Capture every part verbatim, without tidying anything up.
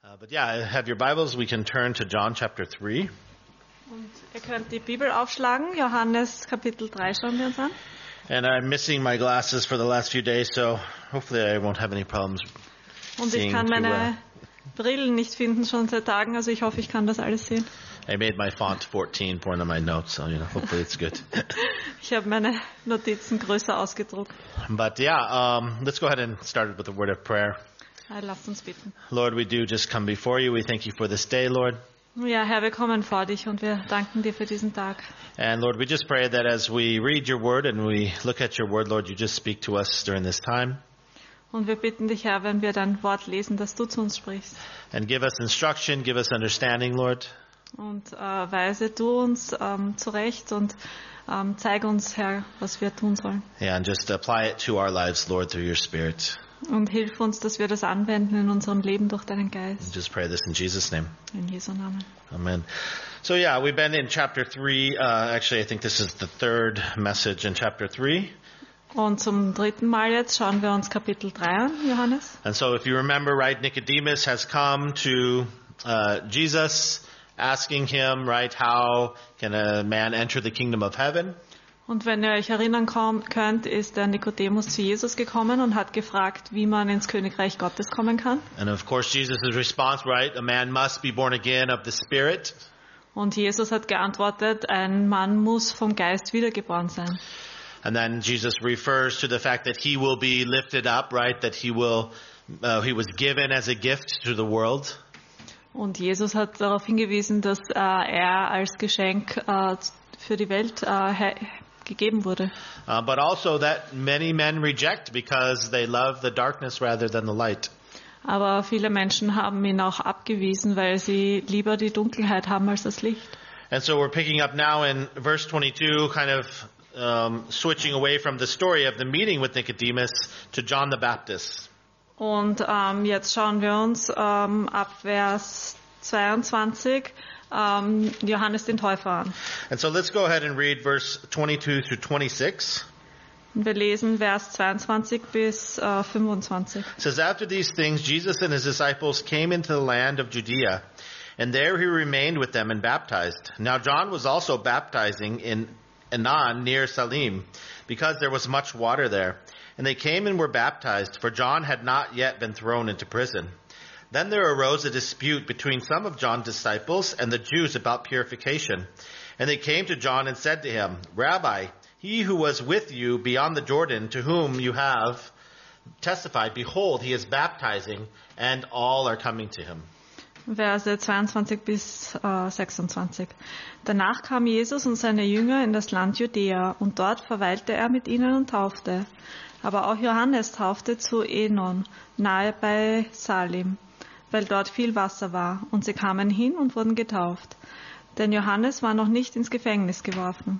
Uh, but yeah, have your Bibles. We can turn to John chapter three. Und ihr könnt die Bibel aufschlagen, Johannes Kapitel drei schauen wir uns an. And I'm missing my glasses for the last few days, so hopefully I won't have any problems Und ich seeing kann too meine well. Brillen nicht finden schon seit Tagen, also ich hoffe, ich kann das alles sehen. I made my font fourteen for one of my notes, so you know, hopefully it's good. Ich habe meine Notizen größer ausgedruckt. But yeah, um, let's go ahead and start with a word of prayer. Lasst uns bitten. Lord, we do just come before you. We thank you for this day, Lord. Ja, Herr, wir kommen vor dich und wir danken dir für diesen Tag. And Lord, we just pray that as we read your word and we look at your word, Lord, you just speak to us during this time. Und wir bitten dich, Herr, wenn wir dein Wort lesen, dass du zu uns sprichst. And give us instruction, give us understanding, Lord. Und äh, weise du uns ähm, zurecht und ähm, zeige uns, Herr, was wir tun sollen. Yeah, and just apply it to our lives, Lord, through your Spirit. Und hilf uns, dass wir das anwenden in unserem Leben durch deinen Geist. Just pray this in Jesus' name. In Jesu Namen. Amen. So yeah, we've been in chapter three. Uh, actually, I think this is the third message in chapter three. Und zum dritten Mal jetzt schauen wir uns Kapitel drei an, Johannes. And so if you remember, right, Nicodemus has come to uh, Jesus asking him, right, how can a man enter the kingdom of heaven? Und wenn ihr euch erinnern könnt, ist der Nikodemus zu Jesus gekommen und hat gefragt, wie man ins Königreich Gottes kommen kann. And of course, Jesus' response, right, a man must be born again of the Spirit. Und Jesus hat geantwortet, ein Mann muss vom Geist wiedergeboren sein. And then Jesus refers to the fact that he will be lifted up, right, that he will, uh, he was given as a gift to the world. Und Jesus hat darauf hingewiesen, dass äh, er als Geschenk äh, für die Welt äh, gegeben wurde. Uh, but also that many men reject because they love the darkness rather than the light. Aber viele Menschen haben ihn auch abgewiesen, weil sie lieber die Dunkelheit haben als das Licht. And so we're picking up now in verse twenty-two, kind of um, switching away from the story of the meeting with Nicodemus to John the Baptist. Und ähm, jetzt schauen wir uns ähm, ab Vers zweiundzwanzig ähm, Johannes den Täufer an. And so let's go ahead and read verse twenty-two through twenty-six. Und wir lesen Vers zweiundzwanzig bis äh, fünfundzwanzig. It says, after these things, Jesus and his disciples came into the land of Judea, and there he remained with them and baptized. Now John was also baptizing in Aenon near Salim, because there was much water there. And they came and were baptized, for John had not yet been thrown into prison. Then there arose a dispute between some of John's disciples and the Jews about purification. And they came to John and said to him, Rabbi, he who was with you beyond the Jordan, to whom you have testified, behold, he is baptizing, and all are coming to him. Verse zweiundzwanzig bis äh, sechsundzwanzig. Danach kam Jesus und seine Jünger in das Land Judäa, und dort verweilte er mit ihnen und taufte. Aber auch Johannes taufte zu Enon, nahe bei Salim, weil dort viel Wasser war, und sie kamen hin und wurden getauft. Denn Johannes war noch nicht ins Gefängnis geworfen.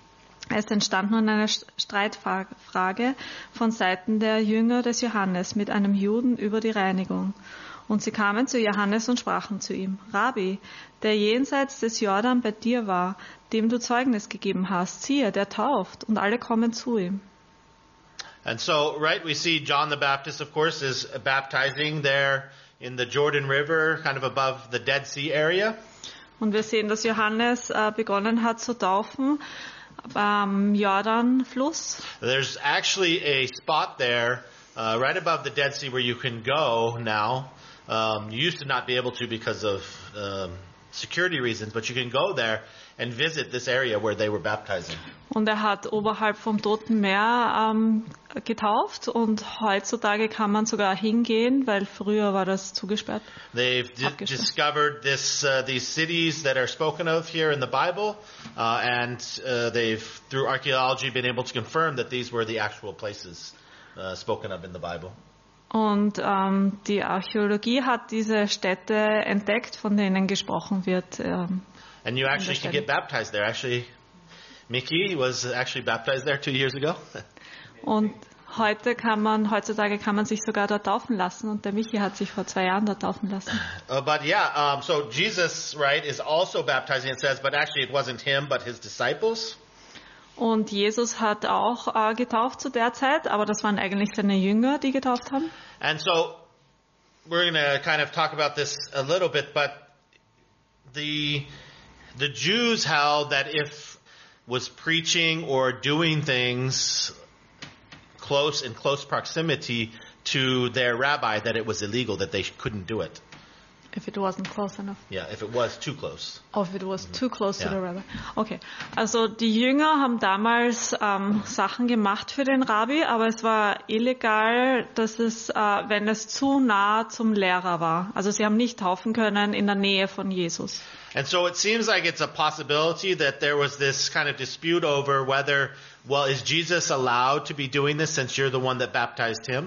Es entstand nun eine Streitfrage von Seiten der Jünger des Johannes mit einem Juden über die Reinigung. Und sie kamen zu Johannes und sprachen zu ihm, Rabbi, der jenseits des Jordan bei dir war, dem du Zeugnis gegeben hast, siehe, der tauft, und alle kommen zu ihm. And so, right, we see John the Baptist, of course, is baptizing there in the Jordan River, kind of above the Dead Sea area. Und wir sehen, dass Johannes äh, begonnen hat zu taufen am Jordanfluss. There's actually a spot there uh, right above the Dead Sea where you can go now. Um, you used to not be able to because of um, security reasons, but you can go there and visit this area where they were baptizing. Und er hat oberhalb vom Toten Meer ähm, getauft, und heutzutage kann man sogar hingehen, weil früher war das zugesperrt. They've d- discovered this, uh, these cities that are spoken of here in the Bible, uh, and uh, they've, through archaeology, been able to confirm that these were the actual places uh, spoken of in the Bible. Und ähm, die Archäologie hat diese Städte entdeckt, von denen gesprochen wird. Ähm, And you actually can get baptized there. Actually, Mickey was actually baptized there two years ago. Und heute kann man, heutzutage kann man sich sogar dort taufen lassen. Und der Michi hat sich vor zwei Jahren dort taufen lassen. Uh, but yeah, um, so Jesus, right, is also baptizing. It says, but actually it wasn't him, but his disciples. Und Jesus hat auch äh, getauft zu der Zeit, aber das waren eigentlich seine Jünger, die getauft haben. And so we're going to kind of talk about this a little bit, but the the Jews held that if was preaching or doing things close in close proximity to their rabbi, that it was illegal, that they couldn't do it. If it wasn't close enough. Yeah, if it was too close. Oh, if it was too close Ja. to the rabbi. Okay, also die Jünger haben damals ähm, Sachen gemacht für den Rabbi, aber es war illegal, dass es, äh, wenn es zu nah zum Lehrer war. Also sie haben nicht taufen können in der Nähe von Jesus. And so it seems like it's a possibility that there was this kind of dispute over whether, well, is Jesus allowed to be doing this since you're the one that baptized him?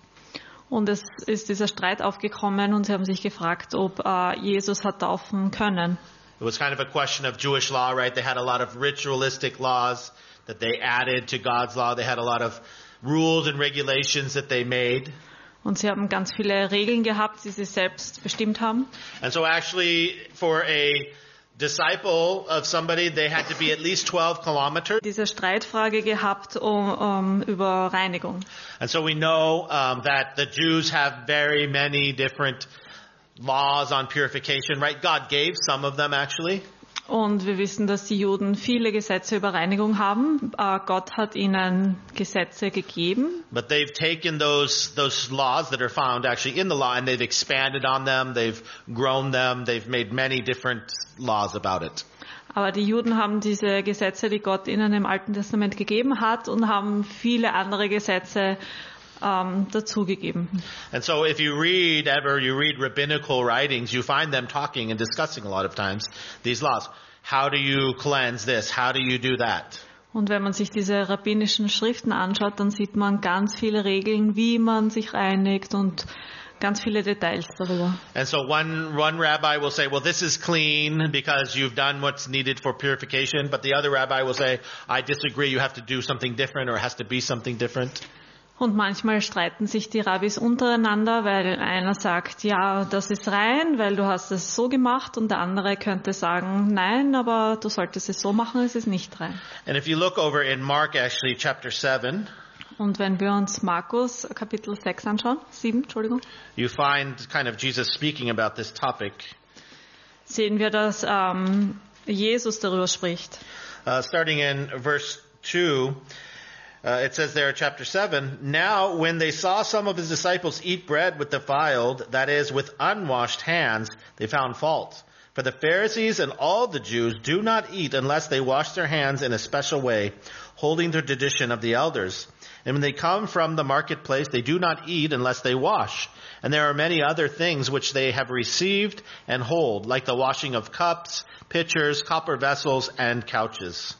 Und es ist dieser Streit aufgekommen und sie haben sich gefragt, ob äh, Jesus hat taufen können. It was kind of a question of Jewish law, right? They had a lot of ritualistic laws that they added to God's law. They had a lot of rules and regulations that they made. Und sie haben ganz viele Regeln gehabt, die sie selbst bestimmt haben. And so actually for a disciple of somebody, they had to be at least twelve kilometers. Diese Streitfrage gehabt um, um, über Reinigung. And so we know um, that the Jews have very many different laws on purification, right? God gave some of them actually. Und wir wissen, dass die Juden viele Gesetze über Reinigung haben. Äh, Gott hat ihnen Gesetze gegeben. But they've taken those those laws that are found actually in the law and they've expanded on them, they've grown them, they've made many different laws about it. Aber die Juden haben diese Gesetze, die Gott ihnen im Alten Testament gegeben hat, und haben viele andere Gesetze ähm, dazugegeben. And so if you read ever, you read rabbinical writings, you find them talking and discussing a lot of times these laws. How do you cleanse this? How do you do that? Und wenn man sich diese rabbinischen Schriften anschaut, dann sieht man ganz viele Regeln, wie man sich reinigt und ganz viele Details darüber. And so one one rabbi will say, well, this is clean because you've done what's needed for purification. But the other rabbi will say, I disagree, you have to do something different or it has to be something different. Und manchmal streiten sich die Rabbis untereinander, weil einer sagt, ja, das ist rein, weil du hast es so gemacht, und der andere könnte sagen, nein, aber du solltest es so machen, es ist nicht rein. And if you look over in Mark, actually, chapter seven, Und wenn wir uns Markus Kapitel sechs anschauen, sieben, Entschuldigung, you find kind of Jesus speaking about this topic. sehen wir, dass ähm, Jesus darüber spricht. Uh, starting in verse two, uh, it says there, chapter seven, now when they saw some of his disciples eat bread with defiled, that is, with unwashed hands, they found fault. For the Pharisees and all the Jews do not eat unless they wash their hands in a special way, holding the tradition of the elders. And when they come from the marketplace, they do not eat unless they wash. And there are many other things which they have received and hold, like the washing of cups, pitchers, copper vessels, and couches.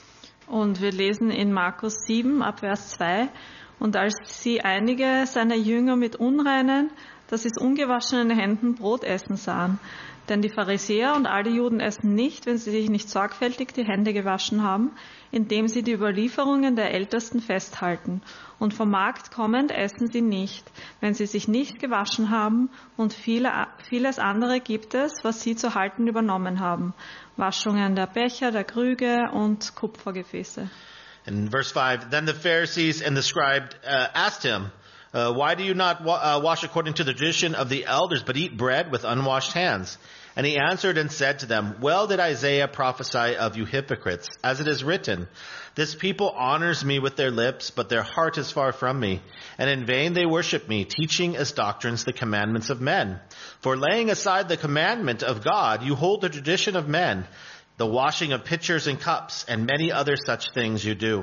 Und wir lesen in Markus sieben ab Vers zwei, und als sie einige seiner Jünger mit unreinen, das ist ungewaschenen Händen Brot essen sahen, denn die Pharisäer und alle Juden essen nicht, wenn sie sich nicht sorgfältig die Hände gewaschen haben, indem sie die Überlieferungen der Ältesten festhalten. Und vom Markt kommend essen sie nicht, wenn sie sich nicht gewaschen haben, und viele, vieles andere gibt es, was sie zu halten übernommen haben. Waschungen der Becher, der Krüge und Kupfergefäße. In verse five, then the Pharisees and the scribe uh, asked him, uh, why do you not wa- uh, wash according to the tradition of the elders, but eat bread with unwashed hands? And he answered and said to them, well did Isaiah prophesy of you hypocrites, as it is written, this people honors me with their lips, but their heart is far from me. And in vain they worship me, teaching as doctrines the commandments of men. For laying aside the commandment of God, you hold the tradition of men, the washing of pitchers and cups, and many other such things you do.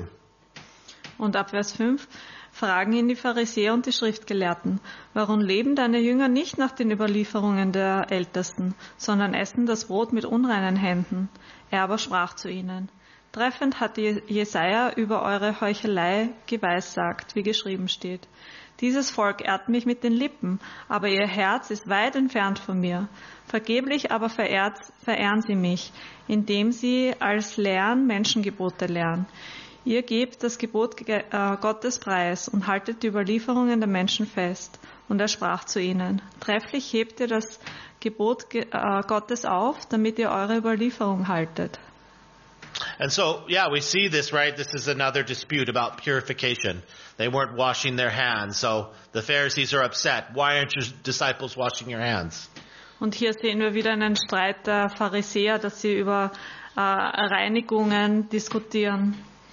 Und ab Vers fünf fragen ihn die Pharisäer und die Schriftgelehrten, warum leben deine Jünger nicht nach den Überlieferungen der Ältesten, sondern essen das Brot mit unreinen Händen? Er aber sprach zu ihnen, treffend hat Jesaja über eure Heuchelei geweissagt, wie geschrieben steht. Dieses Volk ehrt mich mit den Lippen, aber ihr Herz ist weit entfernt von mir. Vergeblich aber verehrt, verehren sie mich, indem sie als Lehren Menschengebote lehren. Ihr gebt das Gebot Gottes preis und haltet die Überlieferungen der Menschen fest. Und er sprach zu ihnen, trefflich hebt ihr das Gebot Gottes auf, damit ihr eure Überlieferung haltet. And so, yeah, we see this, right? This is another dispute about purification. They weren't washing their hands, so the Pharisees are upset. Why aren't your disciples washing your hands? Und hier sehen wir wieder einen Streit der Pharisäer, dass sie über äh, Reinigungen diskutieren,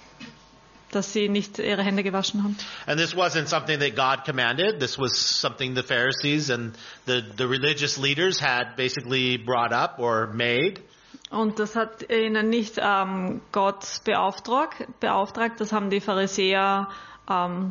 dass sie nicht ihre Hände gewaschen haben. And this wasn't something that God commanded. This was something the Pharisees and the, the religious leaders had basically brought up or made. Und das hat ihnen nicht ähm, Gott beauftragt, beauftragt, das haben die Pharisäer ähm,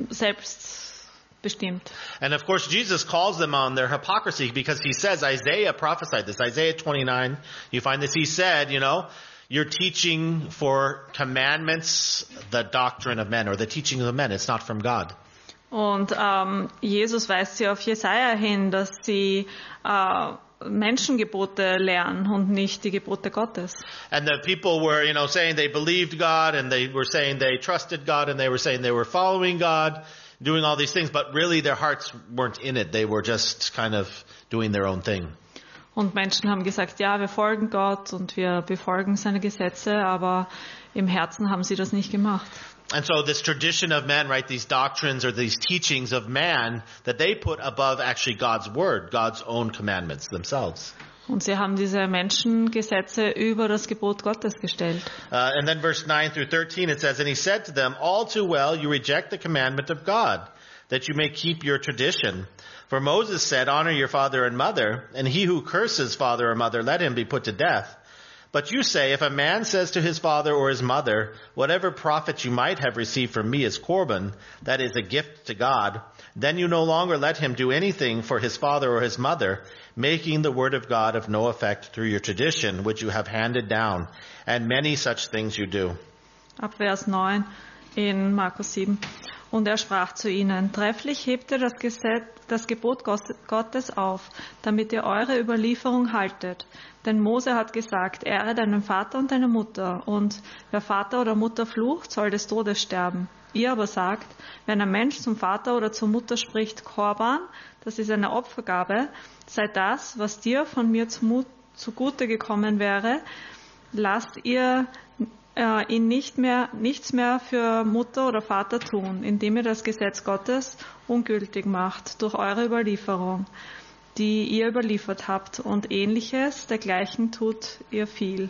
selbst bestimmt. And of course Jesus calls them on their hypocrisy because he says, Isaiah prophesied this, Isaiah twenty-nine, you find this, he said, you know, you're teaching for commandments the doctrine of men or the teaching of men, it's not from God. Und ähm, Jesus weist sie auf Jesaja hin, dass sie äh, Menschengebote lernen und nicht die Gebote Gottes. And the people were, you know, saying they believed God and they were saying they trusted God and they were saying they were following God, doing all these things, but really their hearts weren't in it. They were just kind of doing their own thing. Und Menschen haben gesagt, ja, wir folgen Gott und wir befolgen seine Gesetze, aber im Herzen haben sie das nicht gemacht. And so this tradition of man, right, these doctrines or these teachings of man that they put above actually God's word, God's own commandments themselves. Und sie haben diese Menschengesetze über das Gebot Gottes gestellt. Uh, and then verse nine through thirteen it says, and he said to them, all too well you reject the commandment of God, that you may keep your tradition. For Moses said, honor your father and mother, and he who curses father or mother, let him be put to death. But you say, if a man says to his father or his mother, whatever profit you might have received from me is Corban, that is a gift to God, then you no longer let him do anything for his father or his mother, making the word of God of no effect through your tradition, which you have handed down, and many such things you do. Ab Vers neun in Markus sieben. Und er sprach zu ihnen, trefflich hebt ihr das Gesetz, das Gebot Gottes auf, damit ihr eure Überlieferung haltet. Denn Mose hat gesagt, ehre deinen Vater und deine Mutter, und wer Vater oder Mutter flucht, soll des Todes sterben. Ihr aber sagt, wenn ein Mensch zum Vater oder zur Mutter spricht, Korban, das ist eine Opfergabe, sei das, was dir von mir zugute gekommen wäre, lasst ihr äh, ihn nicht mehr, nichts mehr für Mutter oder Vater tun, indem ihr das Gesetz Gottes ungültig macht durch eure Überlieferung, die ihr überliefert habt, und Ähnliches dergleichen tut ihr viel.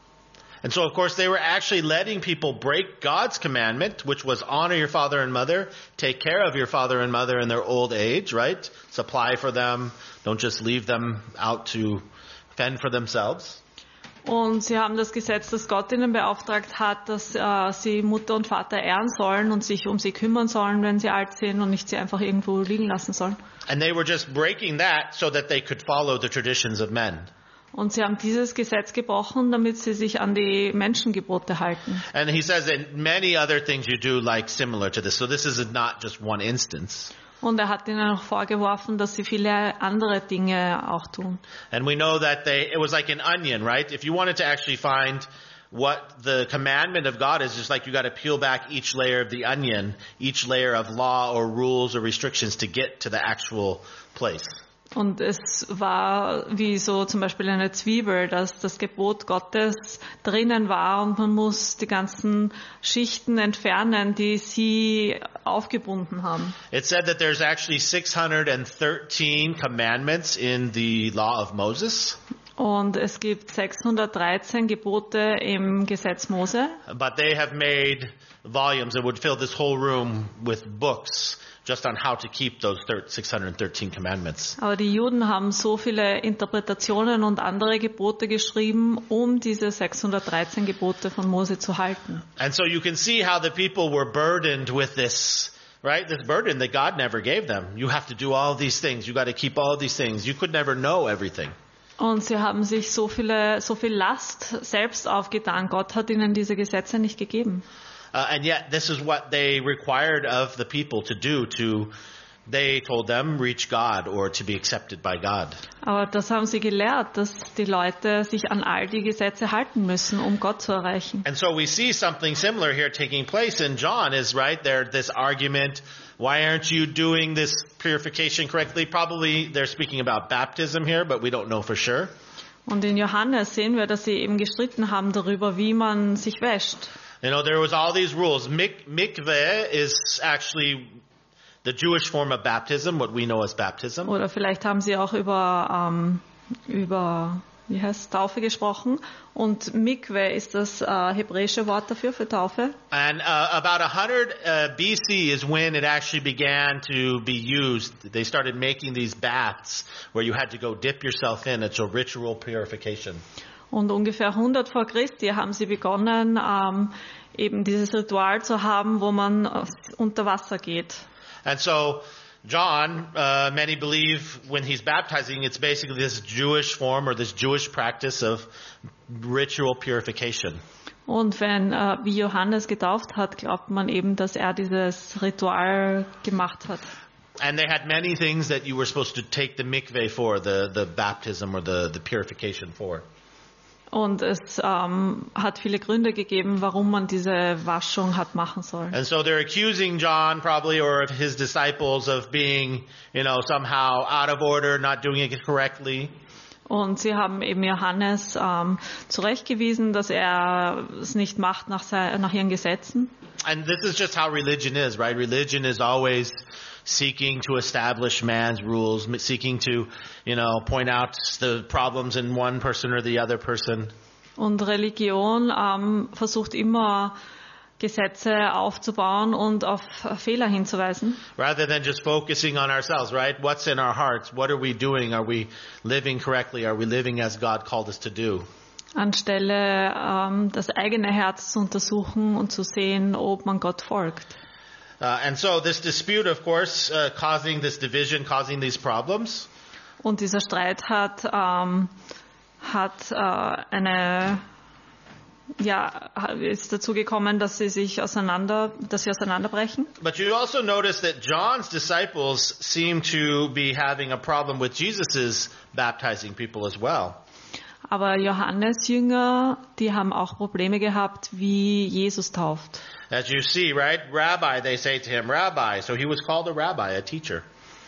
And so, of course, they were actually letting people break God's commandment, which was honor your father and mother, take care of your father and mother in their old age, right? Supply for them. Don't just leave them out to fend for themselves. Und sie haben das Gesetz, das Gott ihnen beauftragt hat, dass äh, sie Mutter und Vater ehren sollen und sich um sie kümmern sollen, wenn sie alt sind, und nicht sie einfach irgendwo liegen lassen sollen. And they were just breaking that so that they could follow the traditions of men. Und sie haben dieses Gesetz gebrochen, damit sie sich an die Menschengebote halten. And he says that many other things you do like similar to this. So this is not just one instance. Und er hat ihnen auch vorgeworfen, dass sie viele andere Dinge auch tun. And we know that they, it was like an onion, right? If you wanted to actually find what the commandment of God is, just like you got to peel back each layer of the onion, each layer of law or rules or restrictions to get to the actual place. Und es war wie so zum Beispiel eine Zwiebel, dass das Gebot Gottes drinnen war und man muss die ganzen Schichten entfernen, die sie aufgebunden haben. It said that there's actually six hundred thirteen commandments in the law of Moses. Und es gibt sechshundertdreizehn Gebote im Gesetz Mose. But they have made volumes that would fill this whole room with books just on how to keep those six hundred thirteen commandments. Aber die Juden haben so viele Interpretationen und andere Gebote geschrieben, um diese sechshundertdreizehn Gebote von Mose zu halten. And so you can see how the people were burdened with this, right? This burden that God never gave them. You have to do all these things. You got to keep all these things. You could never know everything. Und sie haben sich so viele, so viel Last selbst aufgetan. Gott hat ihnen diese Gesetze nicht gegeben. Uh, and yet this is what they required of the people to do to, they told them, reach God or to be accepted by God. Aber das haben sie gelehrt, dass die Leute sich an all die Gesetze halten müssen, um Gott zu erreichen. And so we see something similar here taking place in John is, right, there, this argument, why aren't you doing this purification correctly? Probably they're speaking about baptism here, but we don't know for sure. Und in Johannes sehen wir, dass sie eben gestritten haben darüber, wie man sich wäscht. You know, there was all these rules. Mik- mikveh is actually the Jewish form of baptism, what we know as baptism. Oder vielleicht haben sie auch über, ähm, über wie heißt Taufe gesprochen. Und Mikveh ist das äh, hebräische Wort dafür, für Taufe. And uh, about one hundred uh, B C is when it actually began to be used. They started making these baths where you had to go dip yourself in. It's a ritual purification. Und ungefähr hundert vor Christi haben sie begonnen, ähm, eben dieses Ritual zu haben, wo man äh, unter Wasser geht. And so John, uh, many believe when he's baptizing, it's basically this Jewish form or this Jewish practice of ritual purification. Und wenn, äh, wie Johannes getauft hat, glaubt man eben, dass er dieses Ritual gemacht hat. And they had many things that you were supposed to take the mikveh for, the, the baptism or the, the purification for. Und es ähm, hat viele Gründe gegeben, warum man diese Waschung hat machen sollen. And so they're accusing John probably or his disciples of being, you know, somehow out of order, not doing it correctly. Und sie haben eben Johannes ähm, zurechtgewiesen, dass er es nicht macht nach, sein, nach ihren Gesetzen. And this is just how religion is, right? Religion is always seeking to establish man's rules, seeking to, you know, point out the problems in one person or the other person. Und Religion ähm, versucht immer Gesetze aufzubauen und auf Fehler hinzuweisen. Rather than just focusing on ourselves, right? What's in our hearts? What are we doing? Are we living correctly? Are we living as God called us to do? Anstelle ähm, das eigene Herz zu untersuchen und zu sehen, ob man Gott folgt. Uh, and so this dispute, of course, uh, causing this division, causing these problems. Und dieser Streit hat ähm, hat äh, eine ja ist dazu gekommen, dass sie sich auseinander, dass sie auseinanderbrechen. But you also notice that John's disciples seem to be having a problem with Jesus's baptizing people as well. Aber Johannes Jünger, die haben auch Probleme gehabt, wie Jesus tauft. As you see, right? Rabbi, they say to him, Rabbi. So he was called a rabbi, a teacher.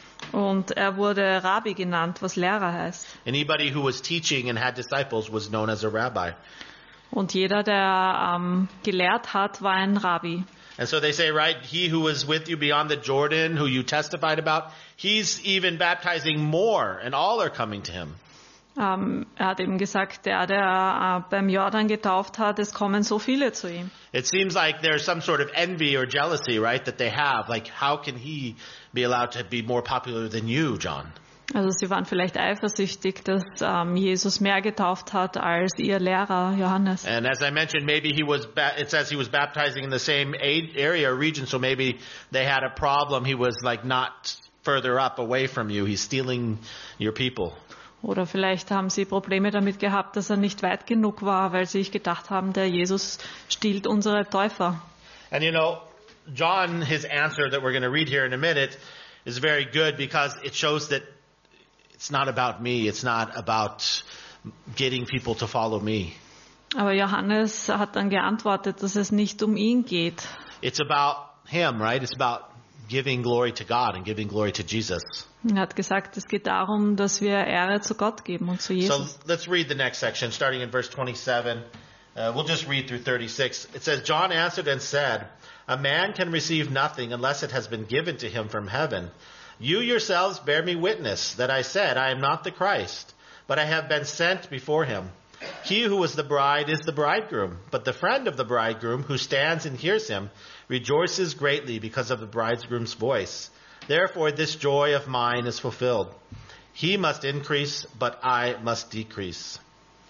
Und er wurde Rabbi genannt, was Lehrer heißt. Anybody who was teaching and had disciples was known as a rabbi. Und jeder, der ähm, gelehrt hat, war ein Rabbi. And so they say, right, he who was with you beyond the Jordan, who you testified about, he's even baptizing more, and all are coming to him. Ähm, er hat eben gesagt, der, der äh, beim Jordan getauft hat, es kommen so viele zu ihm. It seems like there's some sort of envy or jealousy, right, that they have. Like, how can he be allowed to be more popular than you, John? Also sie waren vielleicht eifersüchtig, dass ähm, Jesus mehr getauft hat als ihr Lehrer Johannes. And as I mentioned, maybe he was, ba- it says he was baptizing in the same area or region, so maybe they had a problem. He was like not further up away from you. He's stealing your people. Oder vielleicht haben sie Probleme damit gehabt, dass er nicht weit genug war, weil sie sich gedacht haben, der Jesus stiehlt unsere Täufer. And you know, John, his answer that we're going to read here in a minute is very good because it shows that it's not about me. It's not about getting people to follow me. Aber Johannes hat dann geantwortet, dass es nicht um ihn geht. It's about him, right? It's about giving glory to God and giving glory to Jesus. Er hat gesagt, es geht darum, dass wir Ehre zu Gott geben und zu Jesus. So let's read the next section, starting in verse twenty-seven. Uh, we'll just read through thirty-six. It says, John answered and said, a man can receive nothing unless it has been given to him from heaven. You yourselves bear me witness that I said, I am not the Christ, but I have been sent before him. He who is the bride is the bridegroom, but the friend of the bridegroom who stands and hears him rejoices greatly because of the bridegroom's voice. Therefore this joy of mine is fulfilled. He must increase, but I must decrease.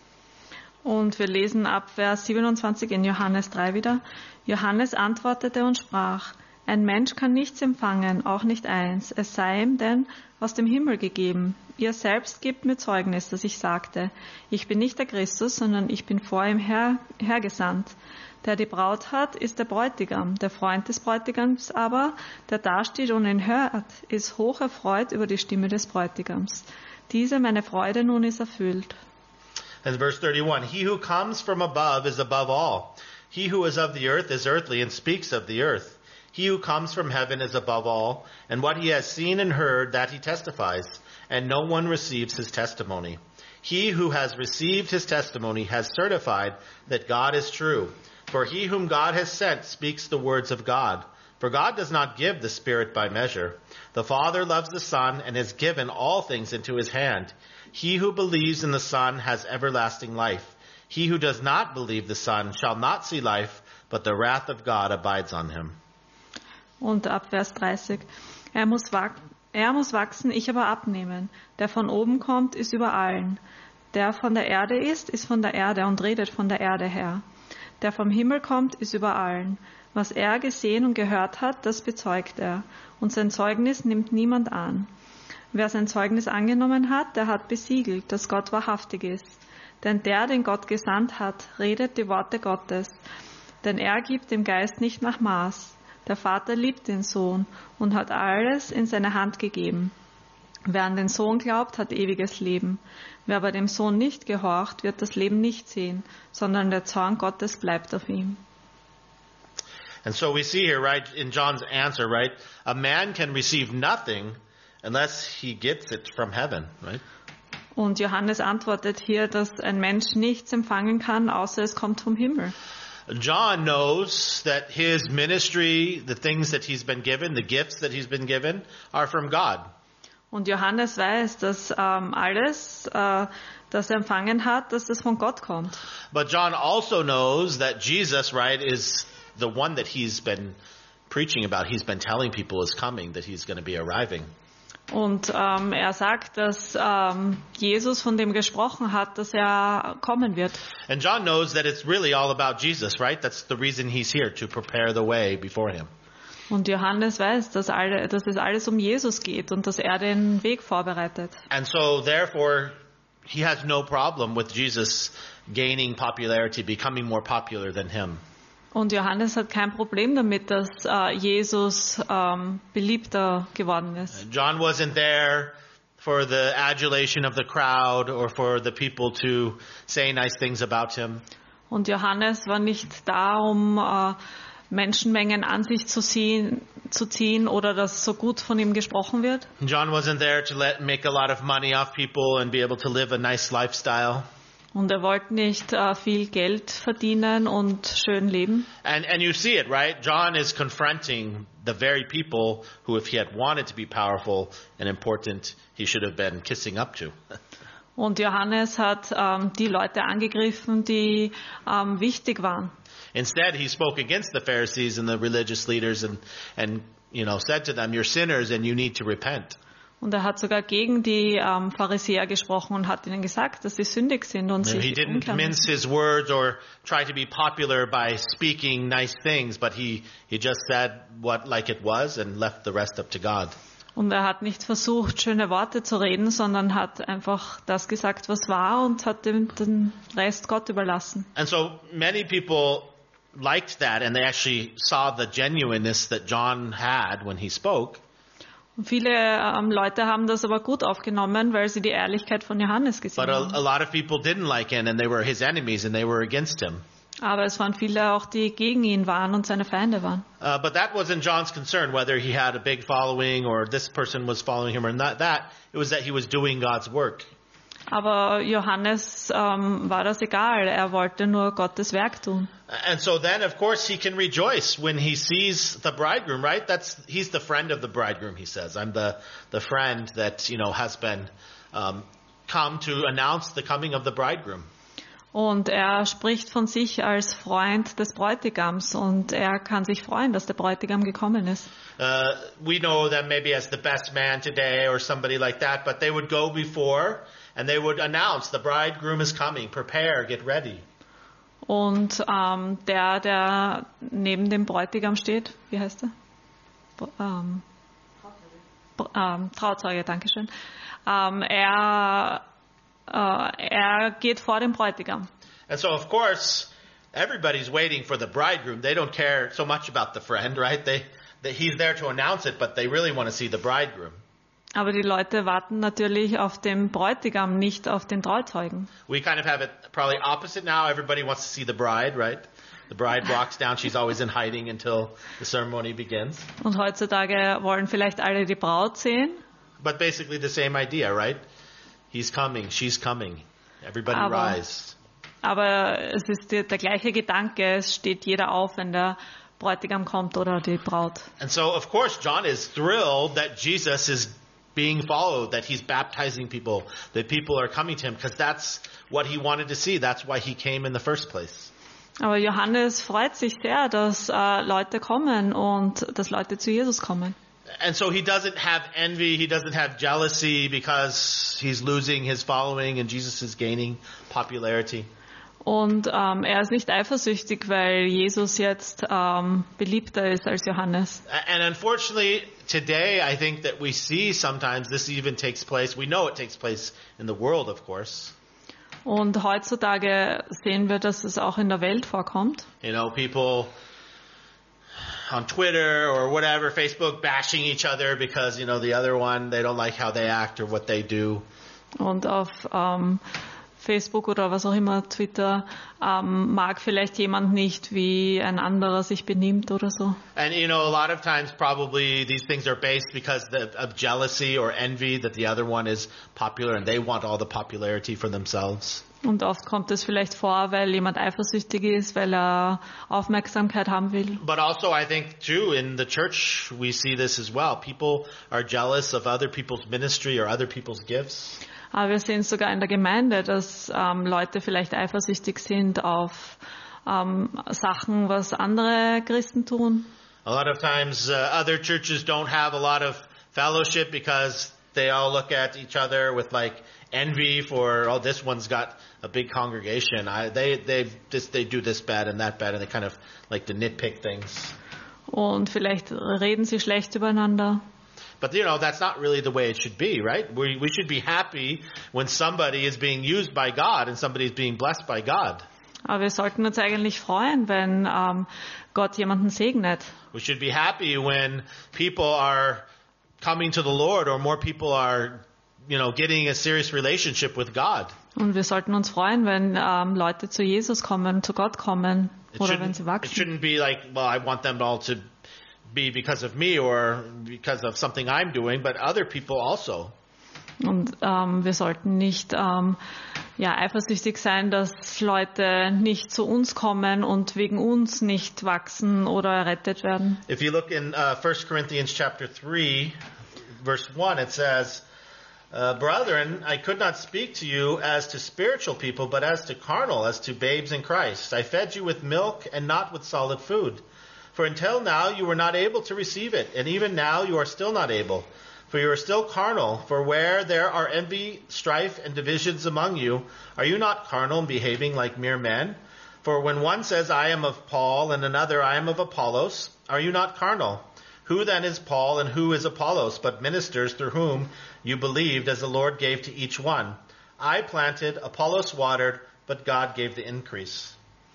Und wir lesen ab Vers siebenundzwanzig in Johannes drei wieder. Johannes antwortete und sprach, ein Mensch kann nichts empfangen, auch nicht eins, es sei ihm denn aus dem Himmel gegeben. Ihr selbst gebt mir Zeugnis, dass ich sagte, ich bin nicht der Christus, sondern ich bin vor ihm her, hergesandt. Der die Braut hat, ist der Bräutigam. Der Freund des Bräutigams aber, der dasteht und ihn hört, ist hoch erfreut über die Stimme des Bräutigams. Diese meine Freude nun ist erfüllt. And verse thirty-one, he who comes from above is above all. He who is of the earth is earthly and speaks of the earth. He who comes from heaven is above all, and what he has seen and heard, that he testifies, and no one receives his testimony. He who has received his testimony has certified that God is true. For he whom God has sent speaks the words of God. For God does not give the Spirit by measure. The Father loves the Son and has given all things into his hand. He who believes in the Son has everlasting life. He who does not believe the Son shall not see life, but the wrath of God abides on him. Und ab Vers dreißig. Er muss, wach- er muss wachsen, ich aber abnehmen. Der von oben kommt, ist über allen. Der von der Erde ist, ist von der Erde und redet von der Erde her. Der vom Himmel kommt, ist über allen. Was er gesehen und gehört hat, das bezeugt er. Und sein Zeugnis nimmt niemand an. Wer sein Zeugnis angenommen hat, der hat besiegelt, dass Gott wahrhaftig ist. Denn der, den Gott gesandt hat, redet die Worte Gottes. Denn er gibt dem Geist nicht nach Maß. Der Vater liebt den Sohn und hat alles in seine Hand gegeben. Wer an den Sohn glaubt, hat ewiges Leben. Wer aber dem Sohn nicht gehorcht, wird das Leben nicht sehen, sondern der Zorn Gottes bleibt auf ihm. And so we see here, right, in John's answer, right, a man can receive nothing unless he gets it from heaven, right? Und Johannes antwortet hier, dass ein Mensch nichts empfangen kann, außer es kommt vom Himmel. John knows that his ministry, the things that he's been given, the gifts that he's been given, are from God. Und Johannes weiß, dass ähm, alles, äh, das er empfangen hat, dass es von Gott kommt. But John also knows that Jesus, right, is the one that he's been preaching about. He's been telling people is coming, that he's going to be arriving. Und ähm, er sagt, dass ähm, Jesus von dem gesprochen hat, dass er kommen wird. And John knows that it's really all about Jesus, right? That's the reason he's here, to prepare the way before him. Und Johannes weiß, dass, alle, dass es alles um Jesus geht und dass er den Weg vorbereitet. And so therefore he has no problem with Jesus gaining popularity, becoming more popular than him. Und Johannes hat kein Problem damit, dass äh, Jesus ähm, beliebter geworden ist. John wasn't there for the adulation of the crowd or for the people to say nice things about him. Und Johannes war nicht da, um äh, Menschenmengen an sich zu ziehen, zu ziehen oder dass so gut von ihm gesprochen wird. John wasn't there to let make a lot of money off people and be able to live a nice lifestyle. Und er wollte nicht äh, viel Geld verdienen und schön leben. And and you see it, right? John is confronting the very people who, if he had wanted to be powerful and important, he should have been kissing up to. Und Johannes hat ähm, die Leute angegriffen, die ähm, wichtig waren. Instead, he spoke against the Pharisees and the religious leaders and and you know said to them, "You're sinners and you need to repent." Und er hat sogar gegen die ähm, Pharisäer gesprochen und hat ihnen gesagt, dass sie sündig sind und He sich didn't umkehren mince müssen. his words or try to be popular by speaking nice things, but he, he just said what like it was and left the rest up to God. Und er hat nicht versucht, schöne Worte zu reden, sondern hat einfach das gesagt, was war und hat den, den Rest Gott überlassen. And so many people liked that and they actually saw the genuineness that John had when he spoke. Und viele ähm, Leute haben das aber gut aufgenommen, weil sie die Ehrlichkeit von Johannes gesehen But a, haben. a lot of people didn't like him and they were his enemies and they were against him. Aber es waren viele auch, die gegen ihn waren und seine Feinde waren. Uh, but that wasn't John's concern, whether he had a big following or this person was following him or not that. It was that he was doing God's work. Aber Johannes ähm, war das egal. Er wollte nur Gottes Werk tun. And so then, of course, he can rejoice when he sees the bridegroom, right? That's he's the friend of the bridegroom, he says. I'm the, the friend that, you know, has been um, come to announce the coming of the bridegroom. Und er spricht von sich als Freund des Bräutigams und er kann sich freuen, dass der Bräutigam gekommen ist. Uh, we know them maybe as the best man today or somebody like that, but they would go before and they would announce the bridegroom is coming, prepare, get ready. Und ähm, der, der neben dem Bräutigam steht, wie heißt er? Br- Ähm, Br- ähm, Trauzeuge, Dankeschön. Ähm, er, äh, er geht vor dem Bräutigam. And so, of course, everybody's waiting for the bridegroom. They don't care so much about the friend, right? They, they he's there to announce it, but they really want to see the bridegroom. Aber die Leute warten natürlich auf den Bräutigam, nicht auf den Trauzeugen. We kind of have it probably opposite now. Everybody wants to see the bride, right? The bride walks down. She's always in hiding until the ceremony begins. Und heutzutage wollen vielleicht alle die Braut sehen. But basically the same idea, right? He's coming, she's coming. Everybody Aber- rise. Aber es ist der, der gleiche Gedanke, es steht jeder auf, wenn der Bräutigam kommt oder die Braut. And so, of course, John is thrilled that Jesus is being followed, that he's baptizing people, that people are coming to him, because that's what he wanted to see. That's why he came in the first place. Aber Johannes freut sich sehr, dass äh, Leute kommen und dass Leute zu Jesus kommen. And so he doesn't have envy, he doesn't have jealousy because he's losing his following and Jesus is gaining popularity. Und ähm, er ist nicht eifersüchtig, weil Jesus jetzt ähm, beliebter ist als Johannes. And unfortunately, today I think that we see sometimes this even takes place. We know it takes place in the world, of course. Und heutzutage sehen wir, dass es auch in der Welt vorkommt. You know, people on Twitter or whatever, Facebook, bashing each other because, you know, the other one, they don't like how they act or what they do. Und auf ähm, Facebook oder was auch immer, Twitter, ähm, mag vielleicht jemand nicht, wie ein anderer sich benimmt oder so. And, you know, a lot of times probably these things are based because the, of jealousy or envy that the other one is popular and they want all the popularity for themselves. Und oft kommt es vielleicht vor, weil jemand eifersüchtig ist, weil er Aufmerksamkeit haben will. But also I think too in the church we see this as well. People are jealous of other people's ministry or other people's gifts. Aber wir sehen sogar in der Gemeinde, dass ähm, Leute vielleicht eifersüchtig sind auf ähm, Sachen, was andere Christen tun. A lot of times uh, other churches don't have a lot of fellowship because they all look at each other with like envy for, oh, this one's got a big congregation. I, they they just they do this bad and that bad, and they kind of like to nitpick things. Und vielleicht reden sie schlecht übereinander. But you know that's not really the way it should be, right? We we should be happy when somebody is being used by God and somebody is being blessed by God. Aber wir sollten uns eigentlich freuen, wenn ähm, Gott jemanden segnet. We should be happy when people are coming to the Lord or more people are, you know, getting a serious relationship with God. Und wir sollten uns freuen, wenn ähm, Leute zu Jesus kommen, zu Gott kommen It oder wenn shouldn't, sie it wachsen. shouldn't be like, well, I want them all to be because of me or because of something I'm doing, but other people also. Und ähm, wir sollten nicht ähm, ja, eifersüchtig sein, dass Leute nicht zu uns kommen und wegen uns nicht wachsen oder errettet werden. If you look in uh, First Corinthians chapter three, verse one, it says, uh, Brethren, I could not speak to you as to spiritual people, but as to carnal, as to babes in Christ. I fed you with milk and not with solid food. For until now you were not able to receive it, and even now you are still not able. For you are still carnal. For where there are envy, strife, and divisions among you, are you not carnal and behaving like mere men? For when one says, I am of Paul, and another, I am of Apollos, are you not carnal? Who then is Paul and who is Apollos, but ministers through whom you believed, as the Lord gave to each one? I planted, Apollos watered, but God gave the increase.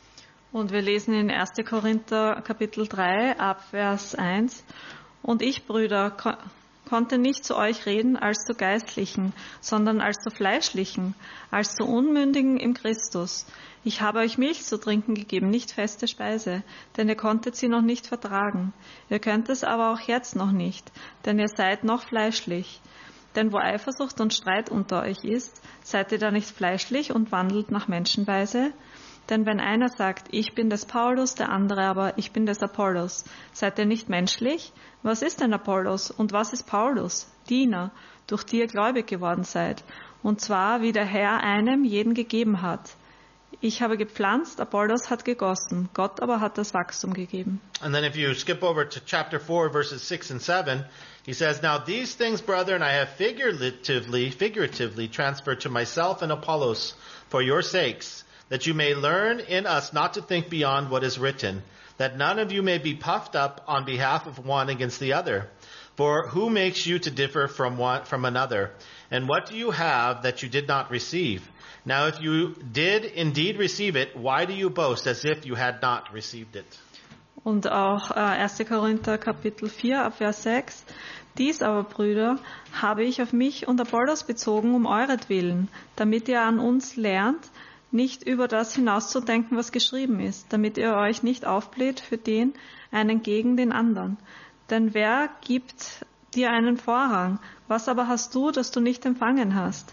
Und wir lesen in erster Korinther Kapitel drei, ab Vers eins. Und ich, Brüder, ko- konnte nicht zu euch reden als zu Geistlichen, sondern als zu Fleischlichen, als zu Unmündigen im Christus. Ich habe euch Milch zu trinken gegeben, nicht feste Speise, denn ihr konntet sie noch nicht vertragen. Ihr könnt es aber auch jetzt noch nicht, denn ihr seid noch fleischlich. Denn wo Eifersucht und Streit unter euch ist, seid ihr da nicht fleischlich und wandelt nach Menschenweise? Denn wenn einer sagt, ich bin des Paulus, der andere aber, ich bin des Apollos, seid ihr nicht menschlich? Was ist denn Apollos und was ist Paulus? Diener, durch die ihr gläubig geworden seid. Und zwar, wie der Herr einem jeden gegeben hat. Ich habe gepflanzt, Apollos hat gegossen, Gott aber hat das Wachstum gegeben. And then if you skip over to chapter four, verses six and seven, he says, Now these things, brethren, I have figuratively, figuratively transferred to myself and Apollos for your sakes, that you may learn in us not to think beyond what is written, that none of you may be puffed up on behalf of one against the other. For who makes you to differ from one from another? And what do you have that you did not receive? Now if you did indeed receive it, why do you boast as if you had not received it? Und auch äh, erster Korinther Kapitel vier, ab Vers sechs. Dies aber, Brüder, habe ich auf mich und Apollos bezogen um euretwillen, damit ihr an uns lernt, nicht über das hinauszudenken, was geschrieben ist, damit ihr euch nicht aufbläht für den einen gegen den anderen. Denn wer gibt dir einen Vorrang? Was aber hast du, das du nicht empfangen hast?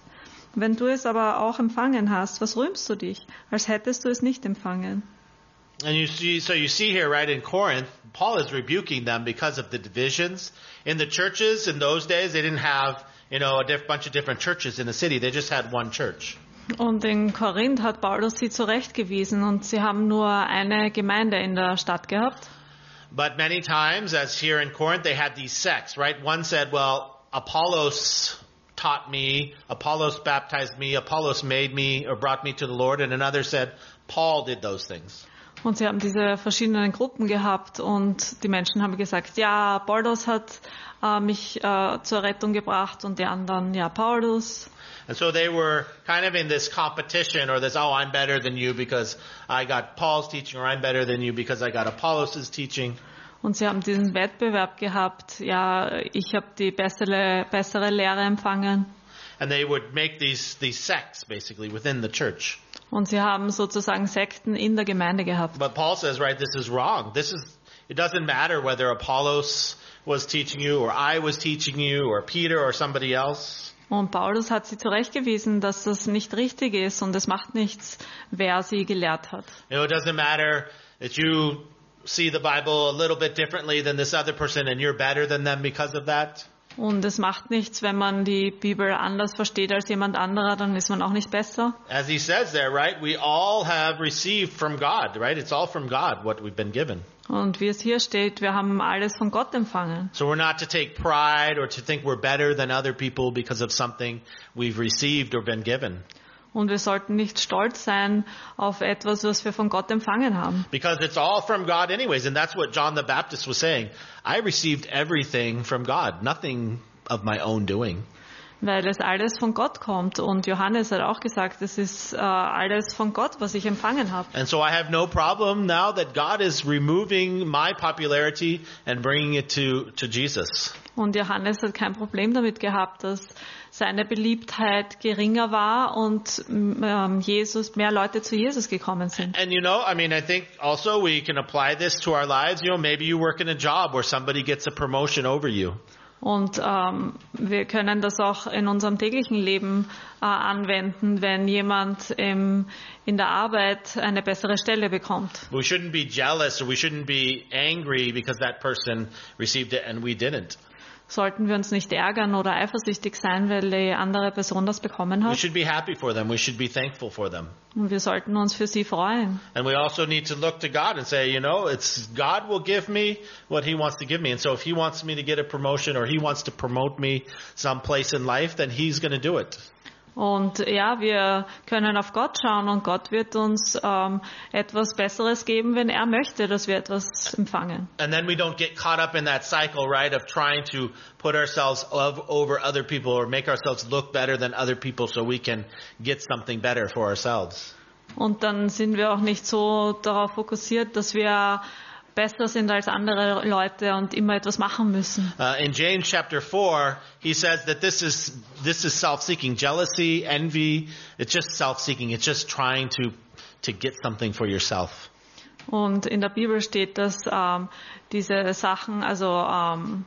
Wenn du es aber auch empfangen hast, was rühmst du dich, als hättest du es nicht empfangen? And you see, so you see here, right, in Corinth, Paul is rebuking them because of the divisions. In the churches in those days, they didn't have, you know, a diff- bunch of different churches in the city. They just had one church. Und in Korinth hat Paulus sie zurechtgewiesen und sie haben nur eine Gemeinde in der Stadt gehabt. But many times, as here in Corinth, they had these sects, right? One said, well, Apollos taught me, Apollos baptized me, Apollos made me or brought me to the Lord, and another said, Paul did those things. Und sie haben diese verschiedenen Gruppen gehabt und die Menschen haben gesagt, ja, Paulus hat äh, mich äh, zur Rettung gebracht und die anderen, ja, Paulus. And so they were kind of in this competition or this, oh, I'm better than you because I got Paul's teaching, or I'm better than you because I got Apollos' teaching. Und sie haben diesen Wettbewerb gehabt, ja, ich habe die bessere, bessere Lehre empfangen. And they would make these, these sects basically within the church. Und sie haben sozusagen Sekten in der Gemeinde gehabt. But Paul says, right, this is wrong. This is, it doesn't matter whether Apollos was teaching you or I was teaching you or Peter or somebody else. Und Paulus hat sie zurechtgewiesen, dass das nicht richtig ist und es macht nichts, wer sie gelehrt hat. You know, it doesn't matter that you see the Bible a little bit differently than this other person and you're better than them because of that. Und es macht nichts, wenn man die Bibel anders versteht als jemand anderer, dann ist man auch nicht besser. As he says there, right, we all have received from God, right? It's all from God what we've been given. Und wie es hier steht, wir haben alles von Gott empfangen. So we're not to take pride or to think we're better than other people because of something we've received or been given. Und wir sollten nicht stolz sein auf etwas, was wir von Gott empfangen haben. Because it's all from God anyways. And that's what John the Baptist was saying. I received everything from God. Nothing of my own doing. Weil es alles von Gott kommt. Und Johannes hat auch gesagt, es ist äh, alles von Gott, was ich empfangen habe. And so I have no problem now that God is removing my popularity and bringing it to, to Jesus. Und Johannes hat kein Problem damit gehabt, dass seine Beliebtheit geringer war und ähm, Jesus, mehr Leute zu Jesus gekommen sind. And you know, I mean, I think also we can apply this to our lives. You know, maybe you work in a job where somebody gets a promotion over you. Und ähm, wir können das auch in unserem täglichen Leben äh, anwenden, wenn jemand im, in der Arbeit eine bessere Stelle bekommt. We shouldn't be jealous or we shouldn't be angry because that person received it and we didn't. Sollten wir uns nicht ärgern oder eifersüchtig sein, weil die andere Person das bekommen We hat. should be happy for them. We should be thankful for them. Und wir sollten uns für sie freuen. And we also need to look to God and say, you know, it's God will give me what he wants to give me. And so if he wants me to get a promotion or he wants to promote me someplace in life, then he's going to do it. Und ja, wir können auf Gott schauen und Gott wird uns ähm, etwas Besseres geben, wenn er möchte, dass wir etwas empfangen. And then we don't get caught up in that cycle, right, of trying to put ourselves of, over other people or make ourselves look better than other people so we can get something better for ourselves. Und dann sind wir auch nicht so darauf fokussiert, dass wir besser sind als andere Leute und immer etwas machen müssen. Uh, in James chapter four, he says that this is this is self-seeking, jealousy, envy. It's just self-seeking. It's just trying to to get something for yourself. Und in der Bibel steht, dass ähm, diese Sachen, also ähm,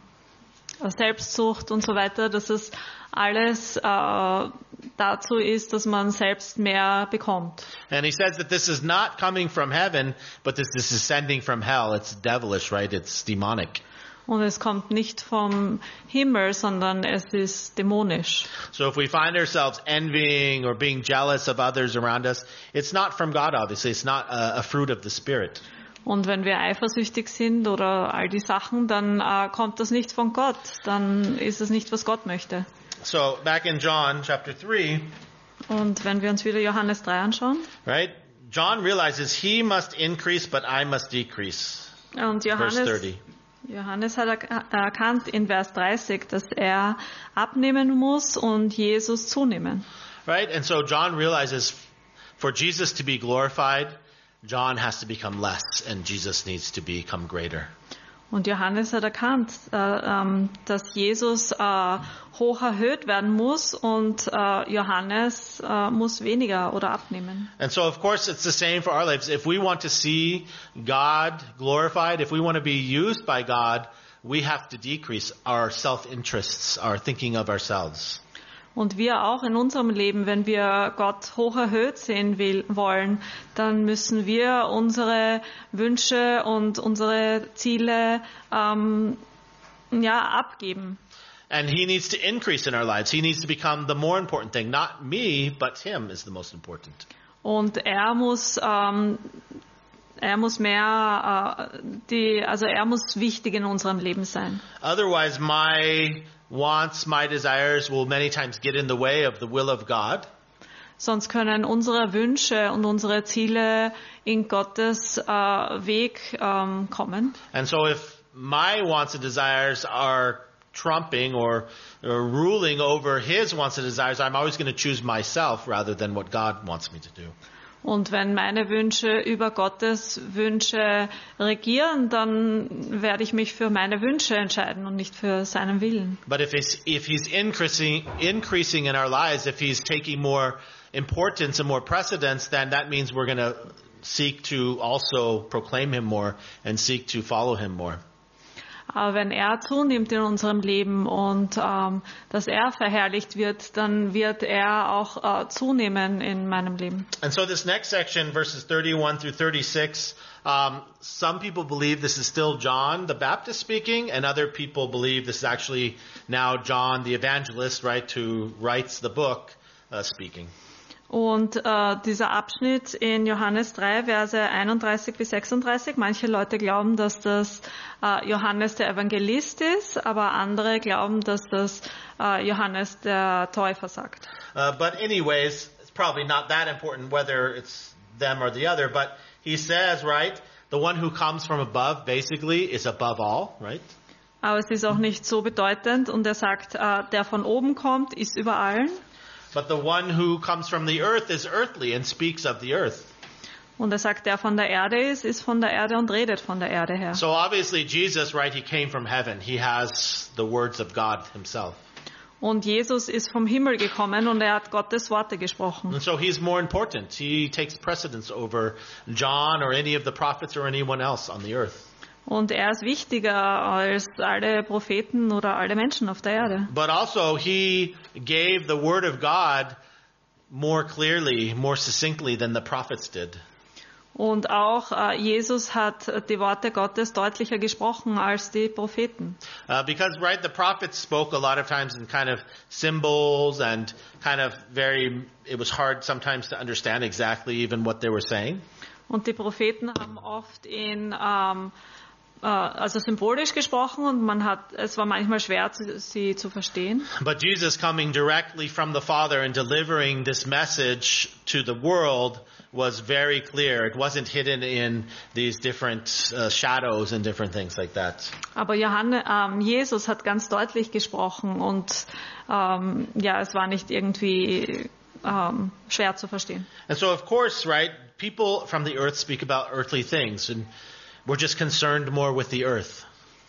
Selbstsucht und so weiter, dass es alles äh, dazu ist, dass man selbst mehr bekommt. And he says that this is not coming from heaven, but this, this is descending from hell. It's devilish, right? It's demonic. Und es kommt nicht vom Himmel, sondern es ist dämonisch. So if we find ourselves envying or being jealous of others around us, it's not from God, obviously. It's not a, a fruit of the Spirit. Und wenn wir eifersüchtig sind oder all die Sachen, dann äh, kommt das nicht von Gott. Dann ist es nicht, was Gott möchte. So back in John chapter three, Und wenn wir uns wieder Johannes drei anschauen, right? John realizes he must increase, but I must decrease. und Verse Johannes, thirty. Johannes hat er- erkannt in Vers dreißig, dass er abnehmen muss und Jesus zunehmen. Right? And so John realizes for Jesus to be glorified, John has to become less and Jesus needs to become greater. Und Johannes hat erkannt, äh, ähm, dass Jesus äh, hoch erhöht werden muss und äh, Johannes äh, muss weniger oder abnehmen. And so of course it's the same for our lives. If we want to see God glorified, if we want to be used by God, we have to decrease our self-interests, our thinking of ourselves. Und wir auch in unserem Leben, wenn wir Gott hoch erhöht sehen will, wollen, dann müssen wir unsere Wünsche und unsere Ziele ähm, ja, abgeben. And he needs to increase in our lives. He needs to become the more important thing. Not me, but him is the most important. Und er muss, ähm, er muss mehr, äh, die, also er muss wichtig in unserem Leben sein. Otherwise, my wants, my desires will many times get in the way of the will of God. Sonst können unsere Wünsche und unsere Ziele in Gottes äh, Weg ähm, kommen. And so if my wants and desires are trumping or, or ruling over his wants and desires, I'm always going to choose myself rather than what God wants me to do. Und wenn meine Wünsche über Gottes Wünsche regieren, dann werde ich mich für meine Wünsche entscheiden und nicht für seinen Willen. But if he's, if he's increasing, increasing in our lives, if he's taking more importance and more precedence, then that means we're going to seek to also proclaim him more and seek to follow him more. Aber wenn er zunimmt in unserem Leben und ähm, dass er verherrlicht wird, dann wird er auch äh, zunehmen in meinem Leben. And so this next section, verses thirty-one through thirty-six, um, some people believe this is still John the Baptist speaking, and other people believe this is actually now John the evangelist, right, who writes the book, uh, speaking. Und äh, dieser Abschnitt in Johannes drei, Verse einunddreißig bis sechsunddreißig, manche Leute glauben, dass das äh, Johannes der Evangelist ist, aber andere glauben, dass das äh, Johannes der Täufer sagt. Uh, but anyways, it's probably not that important whether it's them or the other, but he says, right, the one who comes from above basically is above all, right? Aber es ist auch nicht so bedeutend und er sagt, äh, der von oben kommt, ist über allen. But the one who comes from the earth is earthly and speaks of the earth. Und er sagt, der von der Erde ist, ist von der Erde und redet von der Erde her. So obviously Jesus, right, he came from heaven. He has the words of God himself. Und Jesus ist vom Himmel gekommen und er hat Gottes Worte gesprochen. And so he's more important. He takes precedence over John or any of the prophets or anyone else on the earth. Und er ist wichtiger als alle Propheten oder alle Menschen auf der Erde. But also he gave the word of God more clearly, more succinctly than the prophets did. Und auch äh, Jesus hat die Worte Gottes deutlicher gesprochen als die Propheten. Uh, because, right, the prophets spoke a lot of times in kind of symbols and kind of very, it was hard sometimes to understand exactly even what they were saying. Und die Propheten haben oft in ähm, also symbolisch gesprochen und man hat, es war manchmal schwer, sie zu verstehen. But Jesus coming directly from the Father and delivering this message to the world was very clear. It wasn't hidden in these different uh, shadows and different things like that. Aber Johannes, ähm, Jesus hat ganz deutlich gesprochen und ähm, ja, es war nicht irgendwie ähm, schwer zu verstehen. And so, of course, right, people from the earth speak about earthly things, and we're just concerned more with the earth.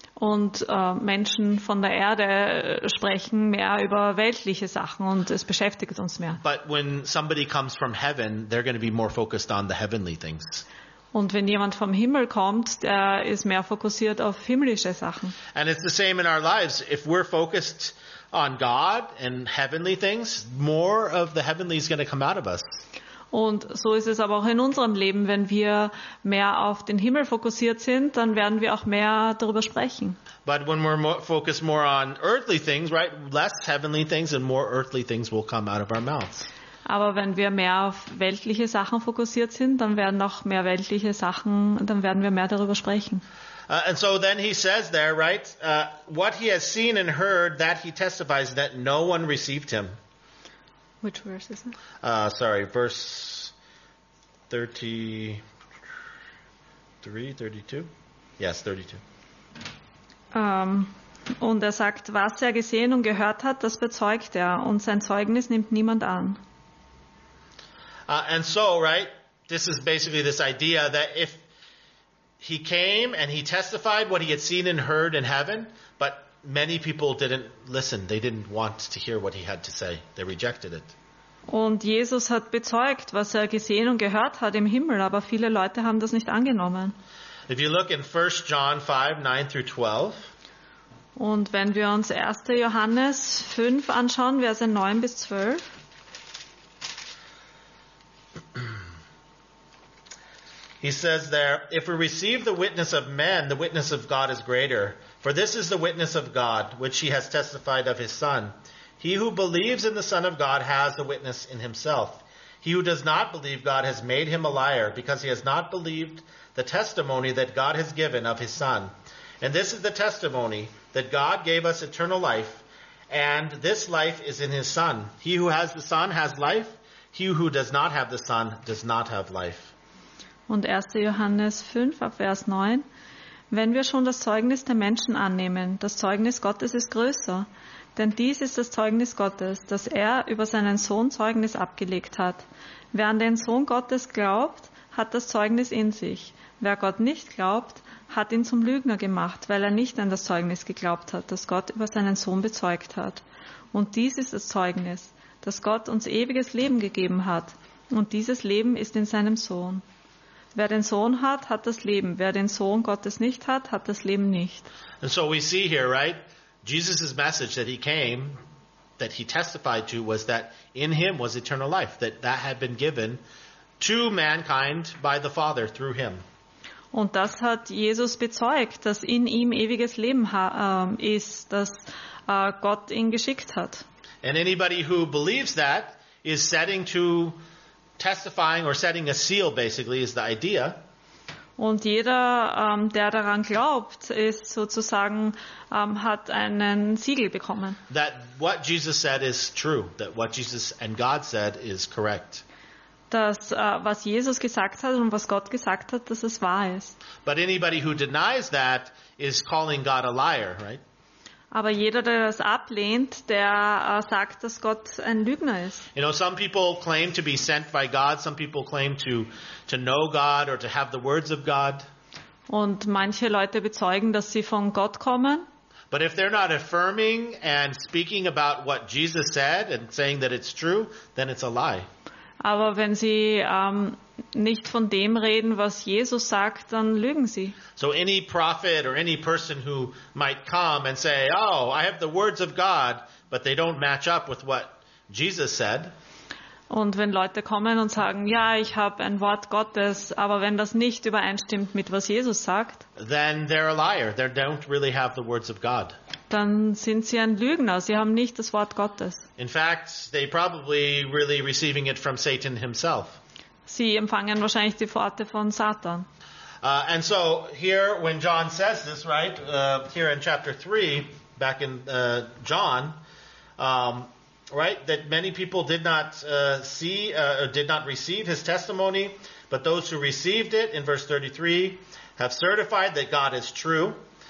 Und äh, Menschen von der Erde sprechen mehr über weltliche Sachen und es beschäftigt uns mehr. But when somebody comes from heaven, they're going to be more focused on the heavenly things. Und wenn jemand vom Himmel kommt, der ist mehr fokussiert auf himmlische Sachen. And it's the same in our lives. If we're focused on God and heavenly things, more of the heavenly is going to come out of us. Und so ist es aber auch in unserem Leben. Wenn wir mehr auf den Himmel fokussiert sind, dann werden wir auch mehr darüber sprechen. But when we're more focused more on earthly things, right, less heavenly things and more earthly things will come out of our mouths. Aber wenn wir mehr auf weltliche Sachen fokussiert sind, dann werden auch mehr weltliche Sachen, dann werden wir mehr darüber sprechen. Uh, and so then he says there, right, uh, what he has seen and heard, that he testifies that no one received him. Which verse is it? Uh, sorry, verse thirty-three, thirty-two? Yes, thirty-two. Ähm, und er sagt, was er gesehen und gehört hat, das bezeugt er. Und sein Zeugnis nimmt niemand an. Uh, and so, right, this is basically this idea that if he came and he testified what he had seen and heard in heaven, but many people didn't listen. They didn't want to hear what he had to say. They rejected it. Und Jesus hat bezeugt, was er gesehen und gehört hat im Himmel, aber viele Leute haben das nicht angenommen. If you look in First John five, nine through twelve. Und wenn wir uns erster Johannes fünf anschauen, Verse neun bis zwölf. He says there, if we receive the witness of men, the witness of God is greater. For this is the witness of God, which he has testified of his Son. He who believes in the Son of God has the witness in himself. He who does not believe God has made him a liar, because he has not believed the testimony that God has given of his Son. And this is the testimony, that God gave us eternal life, and this life is in his Son. He who has the Son has life. He who does not have the Son does not have life. Und erster Johannes fünf, ab Vers neun. Wenn wir schon das Zeugnis der Menschen annehmen, das Zeugnis Gottes ist größer. Denn dies ist das Zeugnis Gottes, dass er über seinen Sohn Zeugnis abgelegt hat. Wer an den Sohn Gottes glaubt, hat das Zeugnis in sich. Wer Gott nicht glaubt, hat ihn zum Lügner gemacht, weil er nicht an das Zeugnis geglaubt hat, das Gott über seinen Sohn bezeugt hat. Und dies ist das Zeugnis, dass Gott uns ewiges Leben gegeben hat. Und dieses Leben ist in seinem Sohn. Wer den Sohn hat, hat das Leben. Wer den Sohn Gottes nicht hat, hat das Leben nicht. And so we see here, right? Jesus' message that he came, that he testified to, was that in him was eternal life, that that had been given to mankind by the Father through him. Und das hat Jesus bezeugt, dass in ihm ewiges Leben ha- äh, ist, dass äh, Gott ihn geschickt hat. And anybody who believes that is setting to testifying or setting a seal, basically, is the idea. Und jeder, ähm, der daran glaubt, ist sozusagen, ähm, hat einen Siegel bekommen. That what Jesus said is true, that what Jesus and God said is correct. Dass äh, was Jesus gesagt hat und was Gott gesagt hat, dass es wahr ist. But anybody who denies that is calling God a liar, right? Aber jeder, der das ablehnt, der äh, sagt, dass Gott ein Lügner ist. You know, some people claim to be sent by God. Some people claim to, to know God or to have the words of God. Und manche Leute bezeugen, dass sie von Gott kommen. But if they're not affirming and speaking about what Jesus said and saying that it's true, then it's a lie. Aber wenn sie ähm, nicht von dem reden, was Jesus sagt, dann lügen sie. So any prophet or any person who might come and say, oh, I have the words of God, but they don't match up with what Jesus said. Und wenn Leute kommen und sagen, ja, ich habe ein Wort Gottes, aber wenn das nicht übereinstimmt mit was Jesus sagt, then they're a liar. They don't really have the words of God. dann sind sie ein Lügner. Sie haben nicht das Wort Gottes. In fact, they probably really receiving it from Satan himself. Sie empfangen wahrscheinlich die Worte von Satan. Uh, and so here, when John says this, right, uh, here in chapter three, back in uh, John, um, right, that many people did not uh, see uh, or did not receive his testimony, but those who received it, in verse thirty-three, have certified that God is true.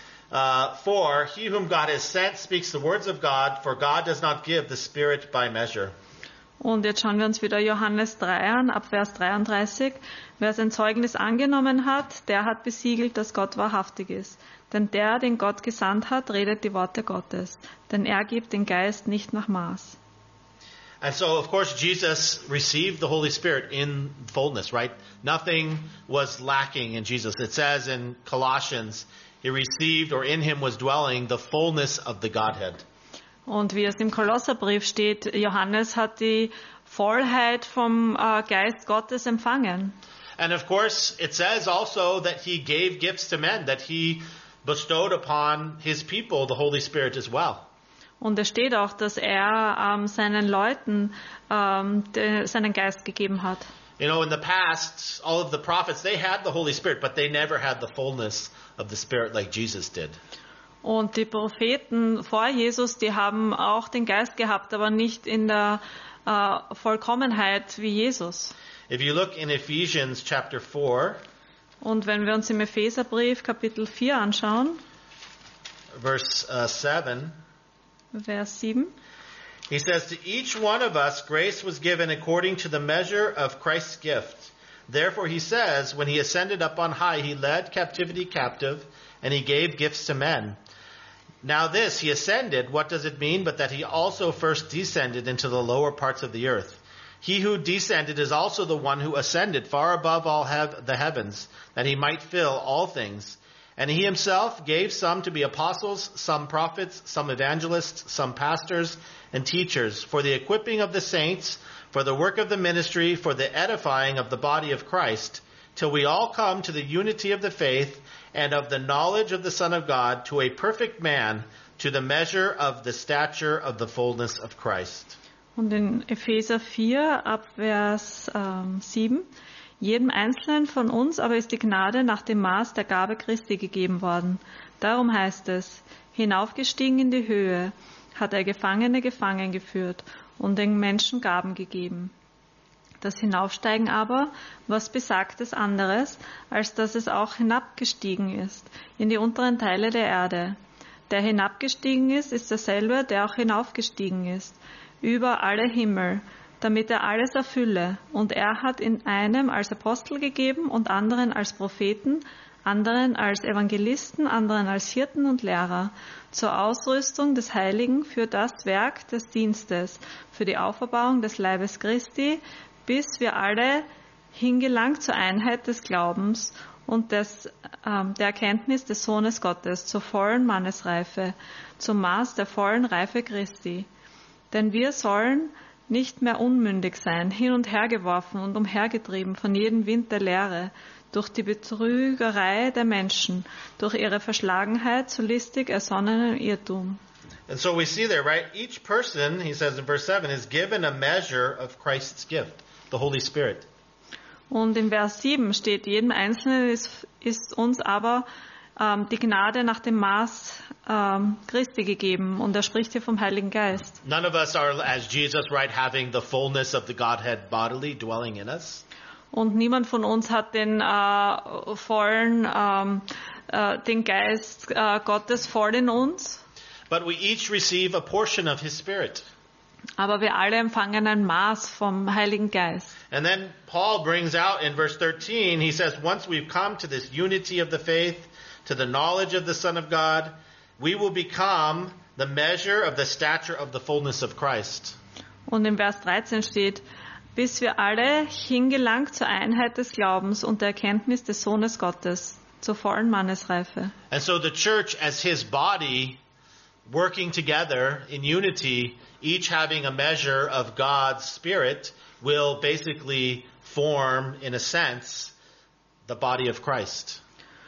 Uh, for he whom God has sent speaks the words of God, for God does not give the Spirit by measure. Und jetzt schauen wir uns wieder Johannes drei an, ab Vers dreiunddreißig. Wer sein Zeugnis angenommen hat, der hat besiegelt, dass Gott wahrhaftig ist. Denn der, den Gott gesandt hat, redet die Worte Gottes. Denn er gibt den Geist nicht nach Maß. And so, of course, Jesus received the Holy Spirit in fullness, right? Nothing was lacking in Jesus. It says in Colossians, he received, or in him was dwelling, the fullness of the Godhead. Und wie es im Kolosserbrief steht, Johannes hat die Vollheit vom äh, Geist Gottes empfangen. And of course, it says also that he gave gifts to men, that he bestowed upon his people the Holy Spirit as well. Und es steht auch, dass er ähm, seinen Leuten ähm, de, seinen Geist gegeben hat. You know, in the past, all of the prophets, they had the Holy Spirit, but they never had the fullness of the Spirit like Jesus did. Und die Propheten vor Jesus, die haben auch den Geist gehabt, aber nicht in der äh, Vollkommenheit wie Jesus. If you look in Ephesians chapter four, Und wenn wir uns im Epheserbrief Kapitel vier anschauen, verse uh, seven, Vers sieben, he says, to each one of us grace was given according to the measure of Christ's gift. Therefore he says, when he ascended up on high, he led captivity captive, and he gave gifts to men. Now this, he ascended, what does it mean? But that he also first descended into the lower parts of the earth. He who descended is also the one who ascended far above all hev- the heavens, that he might fill all things. And he himself gave some to be apostles, some prophets, some evangelists, some pastors and teachers, for the equipping of the saints, for the work of the ministry, for the edifying of the body of Christ, till we all come to the unity of the faith and of the knowledge of the Son of God, to a perfect man, to the measure of the stature of the fullness of Christ. Und in Epheser vier, ab Vers ähm, sieben, jedem Einzelnen von uns aber ist die Gnade nach dem Maß der Gabe Christi gegeben worden. Darum heißt es, hinaufgestiegen in die Höhe, hat er Gefangene gefangen geführt und den Menschen Gaben gegeben. Das Hinaufsteigen aber, was besagt es anderes, als dass es auch hinabgestiegen ist, in die unteren Teile der Erde. Der hinabgestiegen ist, ist derselbe, der auch hinaufgestiegen ist, über alle Himmel, damit er alles erfülle. Und er hat in einem als Apostel gegeben und anderen als Propheten, anderen als Evangelisten, anderen als Hirten und Lehrer, zur Ausrüstung des Heiligen für das Werk des Dienstes, für die Auferbauung des Leibes Christi, bis wir alle hingelangt zur Einheit des Glaubens und des, ähm, der Erkenntnis des Sohnes Gottes, zur vollen Mannesreife, zum Maß der vollen Reife Christi. Denn wir sollen nicht mehr unmündig sein, hin und her geworfen und umhergetrieben von jedem Wind der Lehre, durch die Betrügerei der Menschen, durch ihre Verschlagenheit zu listig ersonnenem Irrtum. And so we see there, right? Each person, he says in verse seven, is given a measure of Christ's gift, the Holy Spirit. Und in Vers sieben steht, jedem Einzelnen ist, ist uns aber ähm, die Gnade nach dem Maß ähm, Christi gegeben. Und er spricht hier vom Heiligen Geist. None of us are, as Jesus, right, having the fullness of the Godhead bodily dwelling in us. Und niemand von uns hat den äh, vollen, ähm, äh, den Geist äh, Gottes voll in uns. But we each receive a portion of his Spirit. Aber wir alle empfangen ein Maß vom Heiligen Geist. And then Paul brings out in verse thirteen, he says, once we've come to this unity of the faith, to the knowledge of the Son of God, we will become the measure of the stature of the fullness of Christ. Und in Vers dreizehn steht, bis wir alle hingelangt zur Einheit des Glaubens und der Erkenntnis des Sohnes Gottes, zur vollen Mannesreife. And so the church as his body, working together in unity, each having a measure of God's Spirit, will basically form, in a sense, the body of Christ.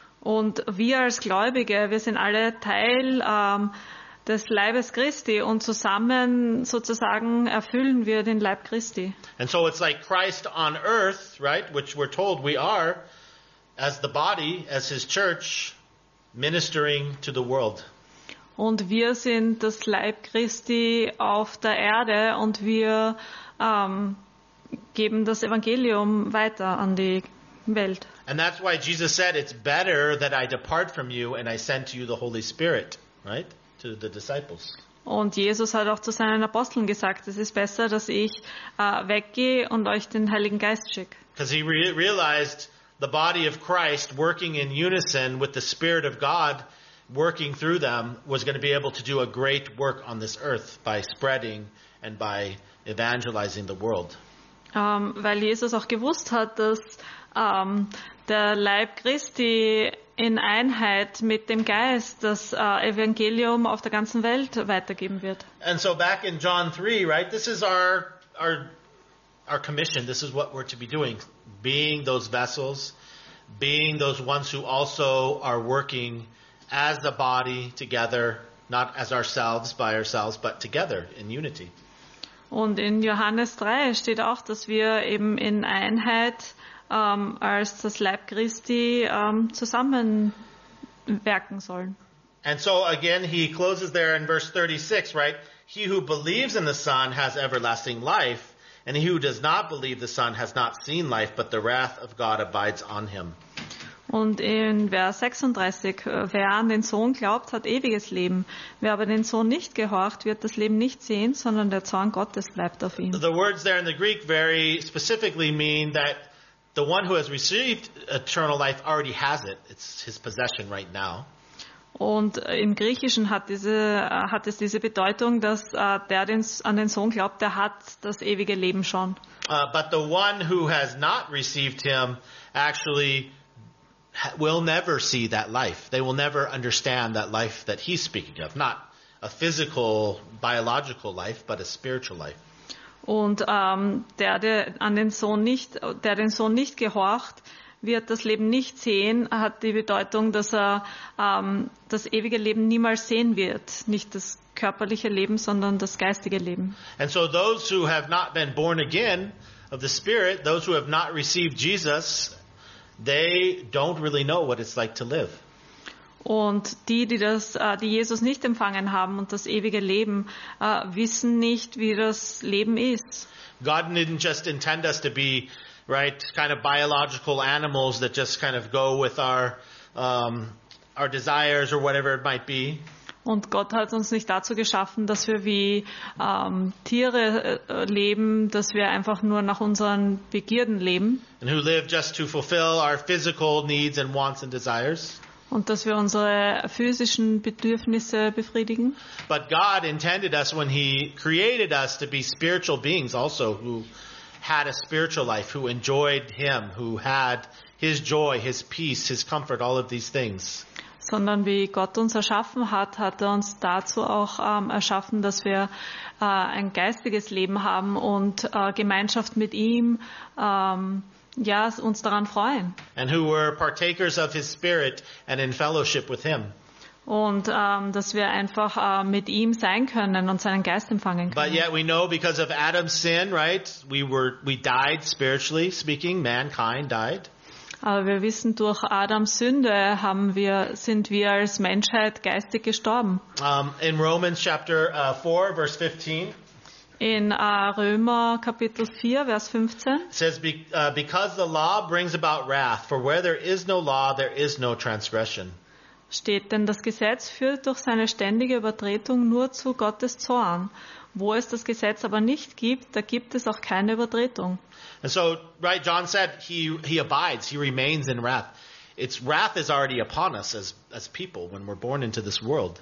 Und wir als Gläubige, wir sind alle Teil ähm, des Leibes Christi und zusammen sozusagen erfüllen wir den Leib Christi. And so it's like Christ on earth, right, which we're told we are, as the body, as his church, ministering to the world. Und wir sind das Leib Christi auf der Erde und wir ähm, geben das Evangelium weiter an die Welt. And that's why Jesus said, it's better that I depart from you and I send to you the Holy Spirit, right, to the disciples. Und Jesus hat auch zu seinen Aposteln gesagt, es ist besser, dass ich äh, weggehe und euch den Heiligen Geist schicke. Because he re- realized the body of Christ working in unison with the Spirit of God working through them was going to be able to do a great work on this earth by spreading and by evangelizing the world. Ähm, weil Jesus auch gewusst hat, dass ähm, der Leib Christi in Einheit mit dem Geist das äh, Evangelium auf der ganzen Welt weitergeben wird. And so back in John three, right, this is our our our commission. This is what we're to be doing, being those vessels, being those ones who also are working as a body together, not as ourselves by ourselves, but together in unity. Und in Johannes drei steht auch, dass wir eben in Einheit ähm, als das Leib Christi ähm, zusammenwirken sollen. And so again, he closes there in verse thirty-six, right? He who believes in the Son has everlasting life, and he who does not believe the Son has not seen life, but the wrath of God abides on him. Und in Vers sechsunddreißig, wer an den Sohn glaubt, hat ewiges Leben. Wer aber den Sohn nicht gehorcht, wird das Leben nicht sehen, sondern der Zorn Gottes bleibt auf ihm. The words there in the Greek very specifically mean that the one who has received eternal life already has it. It's his possession right now. Und im Griechischen hat diese hat es diese Bedeutung, dass uh, der den, an den Sohn glaubt, der hat das ewige Leben schon. Uh, but the one who has not received him actually will never see that life. They will never understand that life that he's speaking of. Not a physical, biological life, but a spiritual life. Und ähm, der, der an den Sohn nicht, der den Sohn nicht gehorcht, wird das Leben nicht sehen, hat die Bedeutung, dass er ähm, das ewige Leben niemals sehen wird. Nicht das körperliche Leben, sondern das geistige Leben. And so those who have not been born again of the Spirit, those who have not received Jesus, they don't really know what it's like to live. Und die, die das, äh, die Jesus nicht empfangen haben und das ewige Leben, äh, wissen nicht, wie das Leben ist. God didn't just intend us to be, right, kind of biological animals that just kind of go with our um, our desires or whatever it might be. Und Gott hat uns nicht dazu geschaffen, dass wir wie ähm, Tiere äh, leben, dass wir einfach nur nach unseren Begierden leben. And who live just to fulfill our physical needs and wants and desires. Und dass wir unsere physischen Bedürfnisse befriedigen. But God intended us when He created us to be spiritual beings also, who had a spiritual life, who enjoyed Him, who had His joy, His peace, His comfort, all of these things. Sondern wie Gott uns erschaffen hat, hat er uns dazu auch ähm, erschaffen, dass wir äh, ein geistiges Leben haben und äh, Gemeinschaft mit ihm, ähm, ja, uns daran freuen. And who were partakers of His Spirit and in fellowship with Him. Und ähm, dass wir einfach äh, mit ihm sein können und seinen Geist empfangen But können. yet we know because of Adam's sin, right? We were we died spiritually speaking. Mankind died. Aber wir wissen, durch Adams Sünde haben wir, sind wir als Menschheit geistig gestorben. Um, in Romans chapter uh, four, verse fifteen, In äh, Römer Kapitel vier, Vers fünfzehn it says, Be, uh, "Because the law brings about wrath, for where there is no law, there is no transgression." steht, denn das Gesetz führt durch seine ständige Übertretung nur zu Gottes Zorn. Wo es das Gesetz aber nicht gibt, da gibt es auch keine Übertretung. And so, right, John said he he abides, he remains in wrath. Its wrath is already upon us as as people when we're born into this world.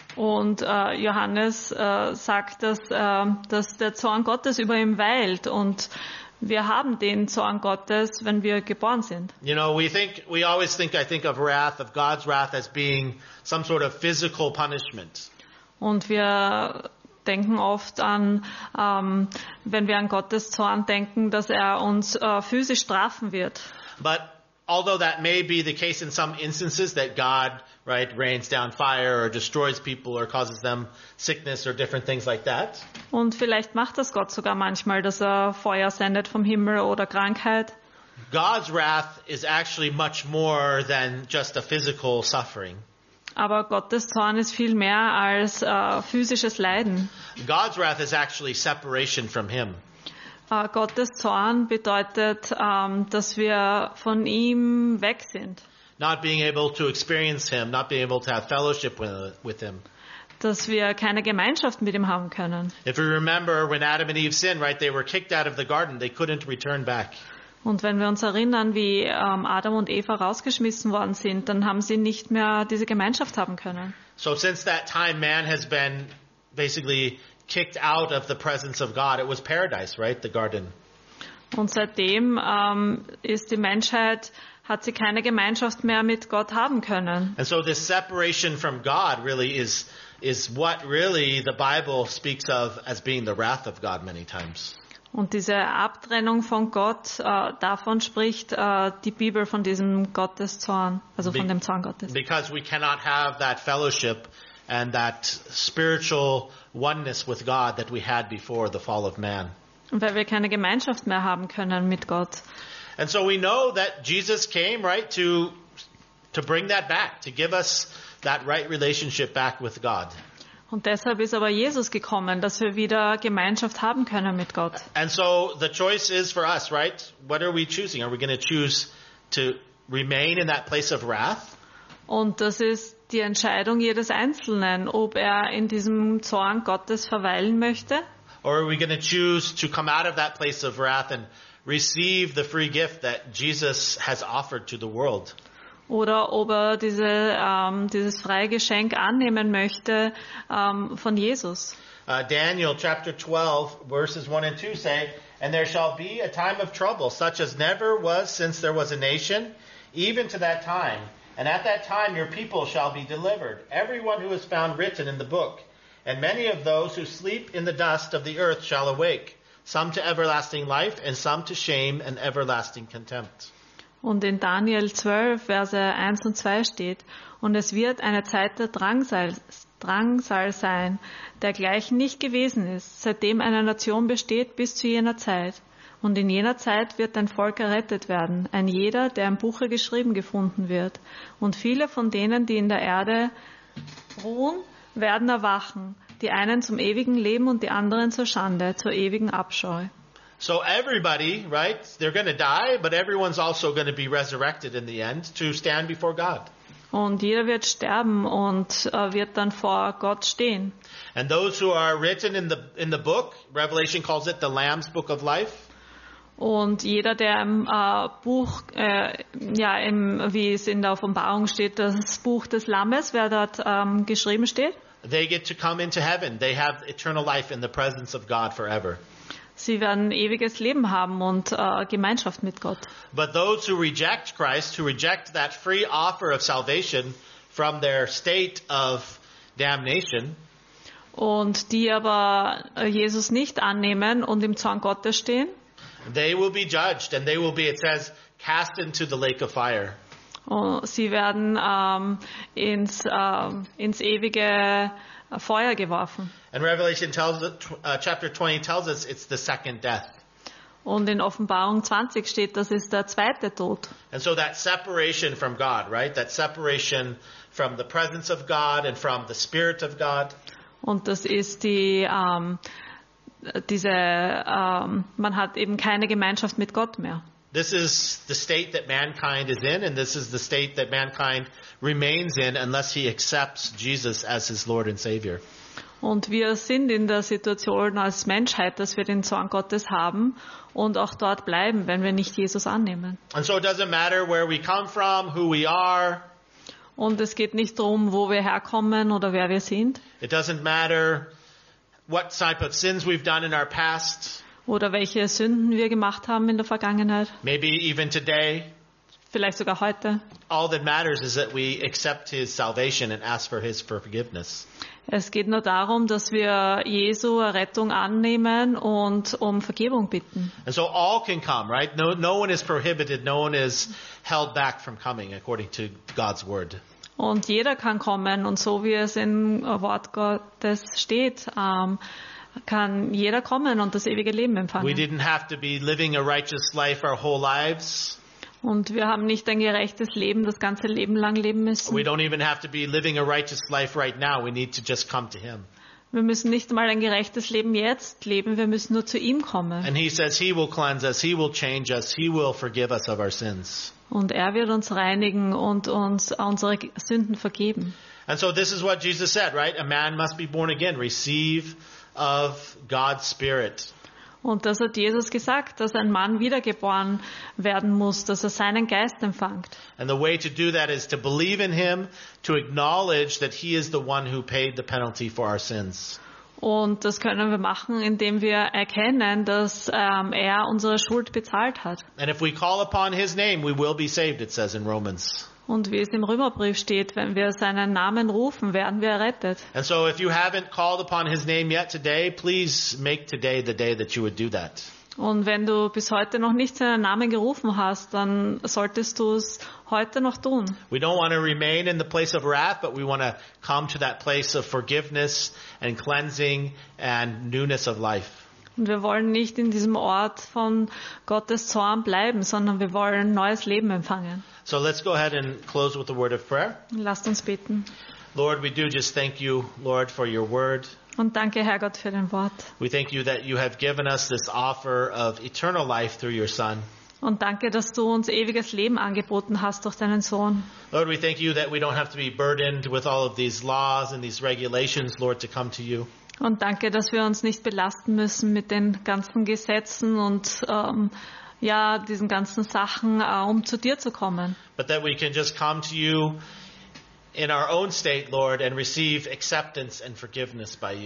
Und äh, Johannes äh, sagt, dass, äh, dass der Zorn Gottes über ihm weilt und wir haben den Zorn Gottes, wenn wir geboren sind. You know, we think we always think I think of wrath, of God's wrath as being some sort of physical punishment. Und wir denken oft an, ähm, wenn wir an Gottes Zorn denken, dass er uns äh, physisch strafen wird. But although that may be the case in some instances that God, right, rains down fire or destroys people or causes them sickness or different things like that. Und vielleicht macht das Gott sogar manchmal, dass er Feuer sendet vom Himmel oder Krankheit. God's wrath is actually much more than just a physical suffering. Aber Gottes Zorn ist viel mehr als äh, physisches Leiden. God's wrath is actually separation from Him. Äh, Gottes Zorn bedeutet, ähm, dass wir von ihm weg sind. Not being able to experience Him, not being able to have fellowship with, with Him. Dass wir keine Gemeinschaft mit ihm haben können. If we remember when Adam and Eve sinned, right, they were kicked out of the garden. They couldn't return back. Und wenn wir uns erinnern, wie ähm, Adam und Eva rausgeschmissen worden sind, dann haben sie nicht mehr diese Gemeinschaft haben können. So since that time, man has been basically kicked out of the presence of God. It was paradise, right? The garden. Und seitdem ähm, ist die Menschheit, hat sie keine Gemeinschaft mehr mit Gott haben können. And so this separation from God really is is what really the Bible speaks of as being the wrath of God many times. Und diese Abtrennung von Gott, äh, davon spricht äh, die Bibel von diesem Gotteszorn, also von Be- dem Zorn Gottes. Because we cannot have that fellowship and that spiritual oneness with God that we had before the fall of man. Und weil wir keine Gemeinschaft mehr haben können mit Gott. And so we know that Jesus came, right, to to bring that back, to give us that right relationship back with God. Und deshalb ist aber Jesus gekommen, dass wir wieder Gemeinschaft haben können mit Gott. And so the choice is for us, right? What are we choosing? Are we going to choose to remain in that place of wrath? Und das ist die Entscheidung jedes Einzelnen, ob er in diesem Zorn Gottes verweilen möchte. Or are we going to choose to come out of that place of wrath and receive the free gift that Jesus has offered to the world? Oder ob er diese, ähm, dieses freie Geschenk annehmen möchte ähm, von Jesus. Uh, Daniel chapter twelve verses one and two say, "And there shall be a time of trouble, such as never was since there was a nation, even to that time. And at that time your people shall be delivered, everyone who is found written in the book. And many of those who sleep in the dust of the earth shall awake, some to everlasting life, and some to shame and everlasting contempt. Und in Daniel zwölf, Verse eins und zwei steht, und es wird eine Zeit der Drangsal, Drangsal sein, dergleichen nicht gewesen ist, seitdem eine Nation besteht bis zu jener Zeit. Und in jener Zeit wird ein Volk errettet werden, ein jeder, der im Buche geschrieben gefunden wird. Und viele von denen, die in der Erde ruhen, werden erwachen, die einen zum ewigen Leben und die anderen zur Schande, zur ewigen Abscheu. So everybody, right, they're going to die, but everyone's also going to be resurrected in the end to stand before God. Und jeder wird sterben und äh, wird dann vor Gott stehen. And those who are written in the in the book, Revelation calls it the Lamb's Book of Life. Und jeder, der im äh, Buch, äh, ja, im, wie es in der Offenbarung steht, das Buch des Lammes, wer dort ähm, geschrieben steht, they get to come into heaven. They have eternal life in the presence of God forever. sie werden ewiges Leben haben und äh, Gemeinschaft mit Gott. But those who reject Christ, who reject that free offer of salvation from their state of damnation, Und die aber äh, Jesus nicht annehmen und im Zorn Gottes stehen, they will be judged, and they will be, it says, cast into the lake of fire. und sie werden ähm, ins, ähm, ins ewige Feuer geworfen. And Revelation tells uh, chapter twenty tells us it's the second death. Und in Offenbarung zwanzig steht, das ist der zweite Tod. And so that separation from God, right? That separation from the presence of God and from the Spirit of God. Und das ist die, ähm, diese, ähm, man hat eben keine Gemeinschaft mit Gott mehr. This is the state that mankind is in, and this is the state that mankind remains in unless he accepts Jesus as his Lord and Savior. Und wir sind in der Situation als Menschheit, dass wir den Zorn Gottes haben und auch dort bleiben, wenn wir nicht Jesus annehmen. And so it doesn't matter where we come from, who we are. Und es geht nicht darum, wo wir herkommen oder wer wir sind. It doesn't matter what type of sins we've done in our past. Oder welche Sünden wir gemacht haben in der Vergangenheit. Maybe even today. Vielleicht sogar heute. All that matters is that we accept his salvation and ask for his forgiveness. Es geht nur darum, dass wir Jesu Errettung annehmen und um Vergebung bitten. And so all can come, right? No, no one is prohibited. No one is held back from coming according to God's word. Und jeder kann kommen und so wie es im Wort Gottes steht, ähm, kann jeder kommen und das ewige Leben We empfangen. didn't have to be living a righteous life our whole lives. Und wir haben nicht ein gerechtes Leben das ganze Leben lang leben müssen. We don't even have to be living a righteous life right now. We need to just come to him. Wir müssen nicht mal ein gerechtes Leben jetzt leben, wir müssen nur zu ihm kommen. And he says he will cleanse us. He will change us. He will forgive us of our sins. Und er wird uns reinigen und uns unsere Sünden vergeben. And so this is what Jesus said, right? A man must be born again, receive of God's Spirit. Und das hat Jesus gesagt, dass ein Mann wiedergeboren werden muss, dass er seinen Geist empfängt. And the way to do that is to believe in him, to acknowledge that he is the one who paid the penalty for our sins. Und das können wir machen, indem wir erkennen, dass ähm, er unsere Schuld bezahlt hat. And if we call upon his name, we will be saved, it says in Romans. Und wie es im Römerbrief steht, wenn wir seinen Namen rufen, werden wir errettet. And so if you haven't called upon his name yet today, please make today the day that you would do that. Und wenn du bis heute noch nicht seinen Namen gerufen hast, dann solltest du es heute noch tun. We don't want to remain in the place of wrath, but we want to come to that place of forgiveness and cleansing and newness of life. Und wir wollen nicht in diesem Ort von Gottes Zorn bleiben, sondern wir wollen neues Leben empfangen. So let's go ahead and close with a word of prayer. Lasst uns beten. Lord, we do just thank you, Lord, for your word. Und danke, Herr Gott, für dein Wort. We thank you that you have given us this offer of eternal life through your Son. Und danke, dass du uns ewiges Leben angeboten hast durch deinen Sohn. Lord, we thank you that we don't have to be burdened with all of these laws and these regulations, Lord, to come to you. Und danke, dass wir uns nicht belasten müssen mit den ganzen Gesetzen und ähm, ja, diesen ganzen Sachen, äh, um zu dir zu kommen. But that we can just come to you in our own state, Lord, and receive acceptance and forgiveness by you.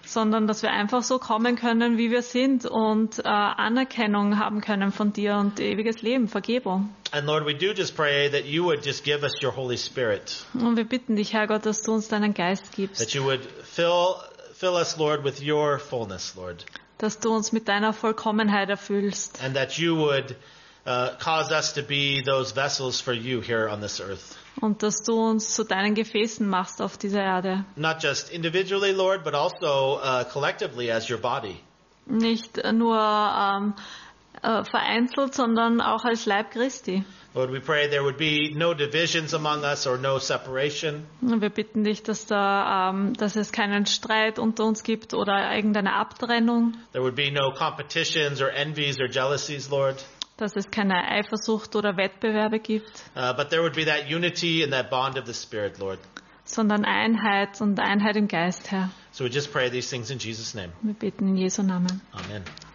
sondern dass wir einfach so kommen können, wie wir sind und äh, Anerkennung haben können von dir und ewiges Leben, Vergebung. And Lord, we do just pray that you would just give us your Holy Spirit. Und wir bitten dich, Herrgott, dass du uns deinen Geist gibst. That you would fill fill us, Lord, with your fullness, Lord. Dass du uns mit deiner Vollkommenheit erfüllst. And that you would uh, cause us to be those vessels for you here on this earth. Und dass du uns zu deinen Gefäßen machst auf dieser Erde. Not just individually, Lord, but also uh, collectively as your body. Nicht nur ähm, äh, vereinzelt, sondern auch als Leib Christi. Lord, we pray there would be no divisions among us or no separation. Und wir bitten dich, dass, da, ähm, dass es keinen Streit unter uns gibt oder irgendeine Abtrennung. There would be no competitions or envies or jealousies, Lord. Dass es keine Eifersucht oder Wettbewerbe gibt, Uh, but there would be that unity and that bond of the Spirit, Lord. sondern Einheit und Einheit im Geist, Herr. So we just pray these things in Jesus' name. Wir beten in Jesu Namen. Amen.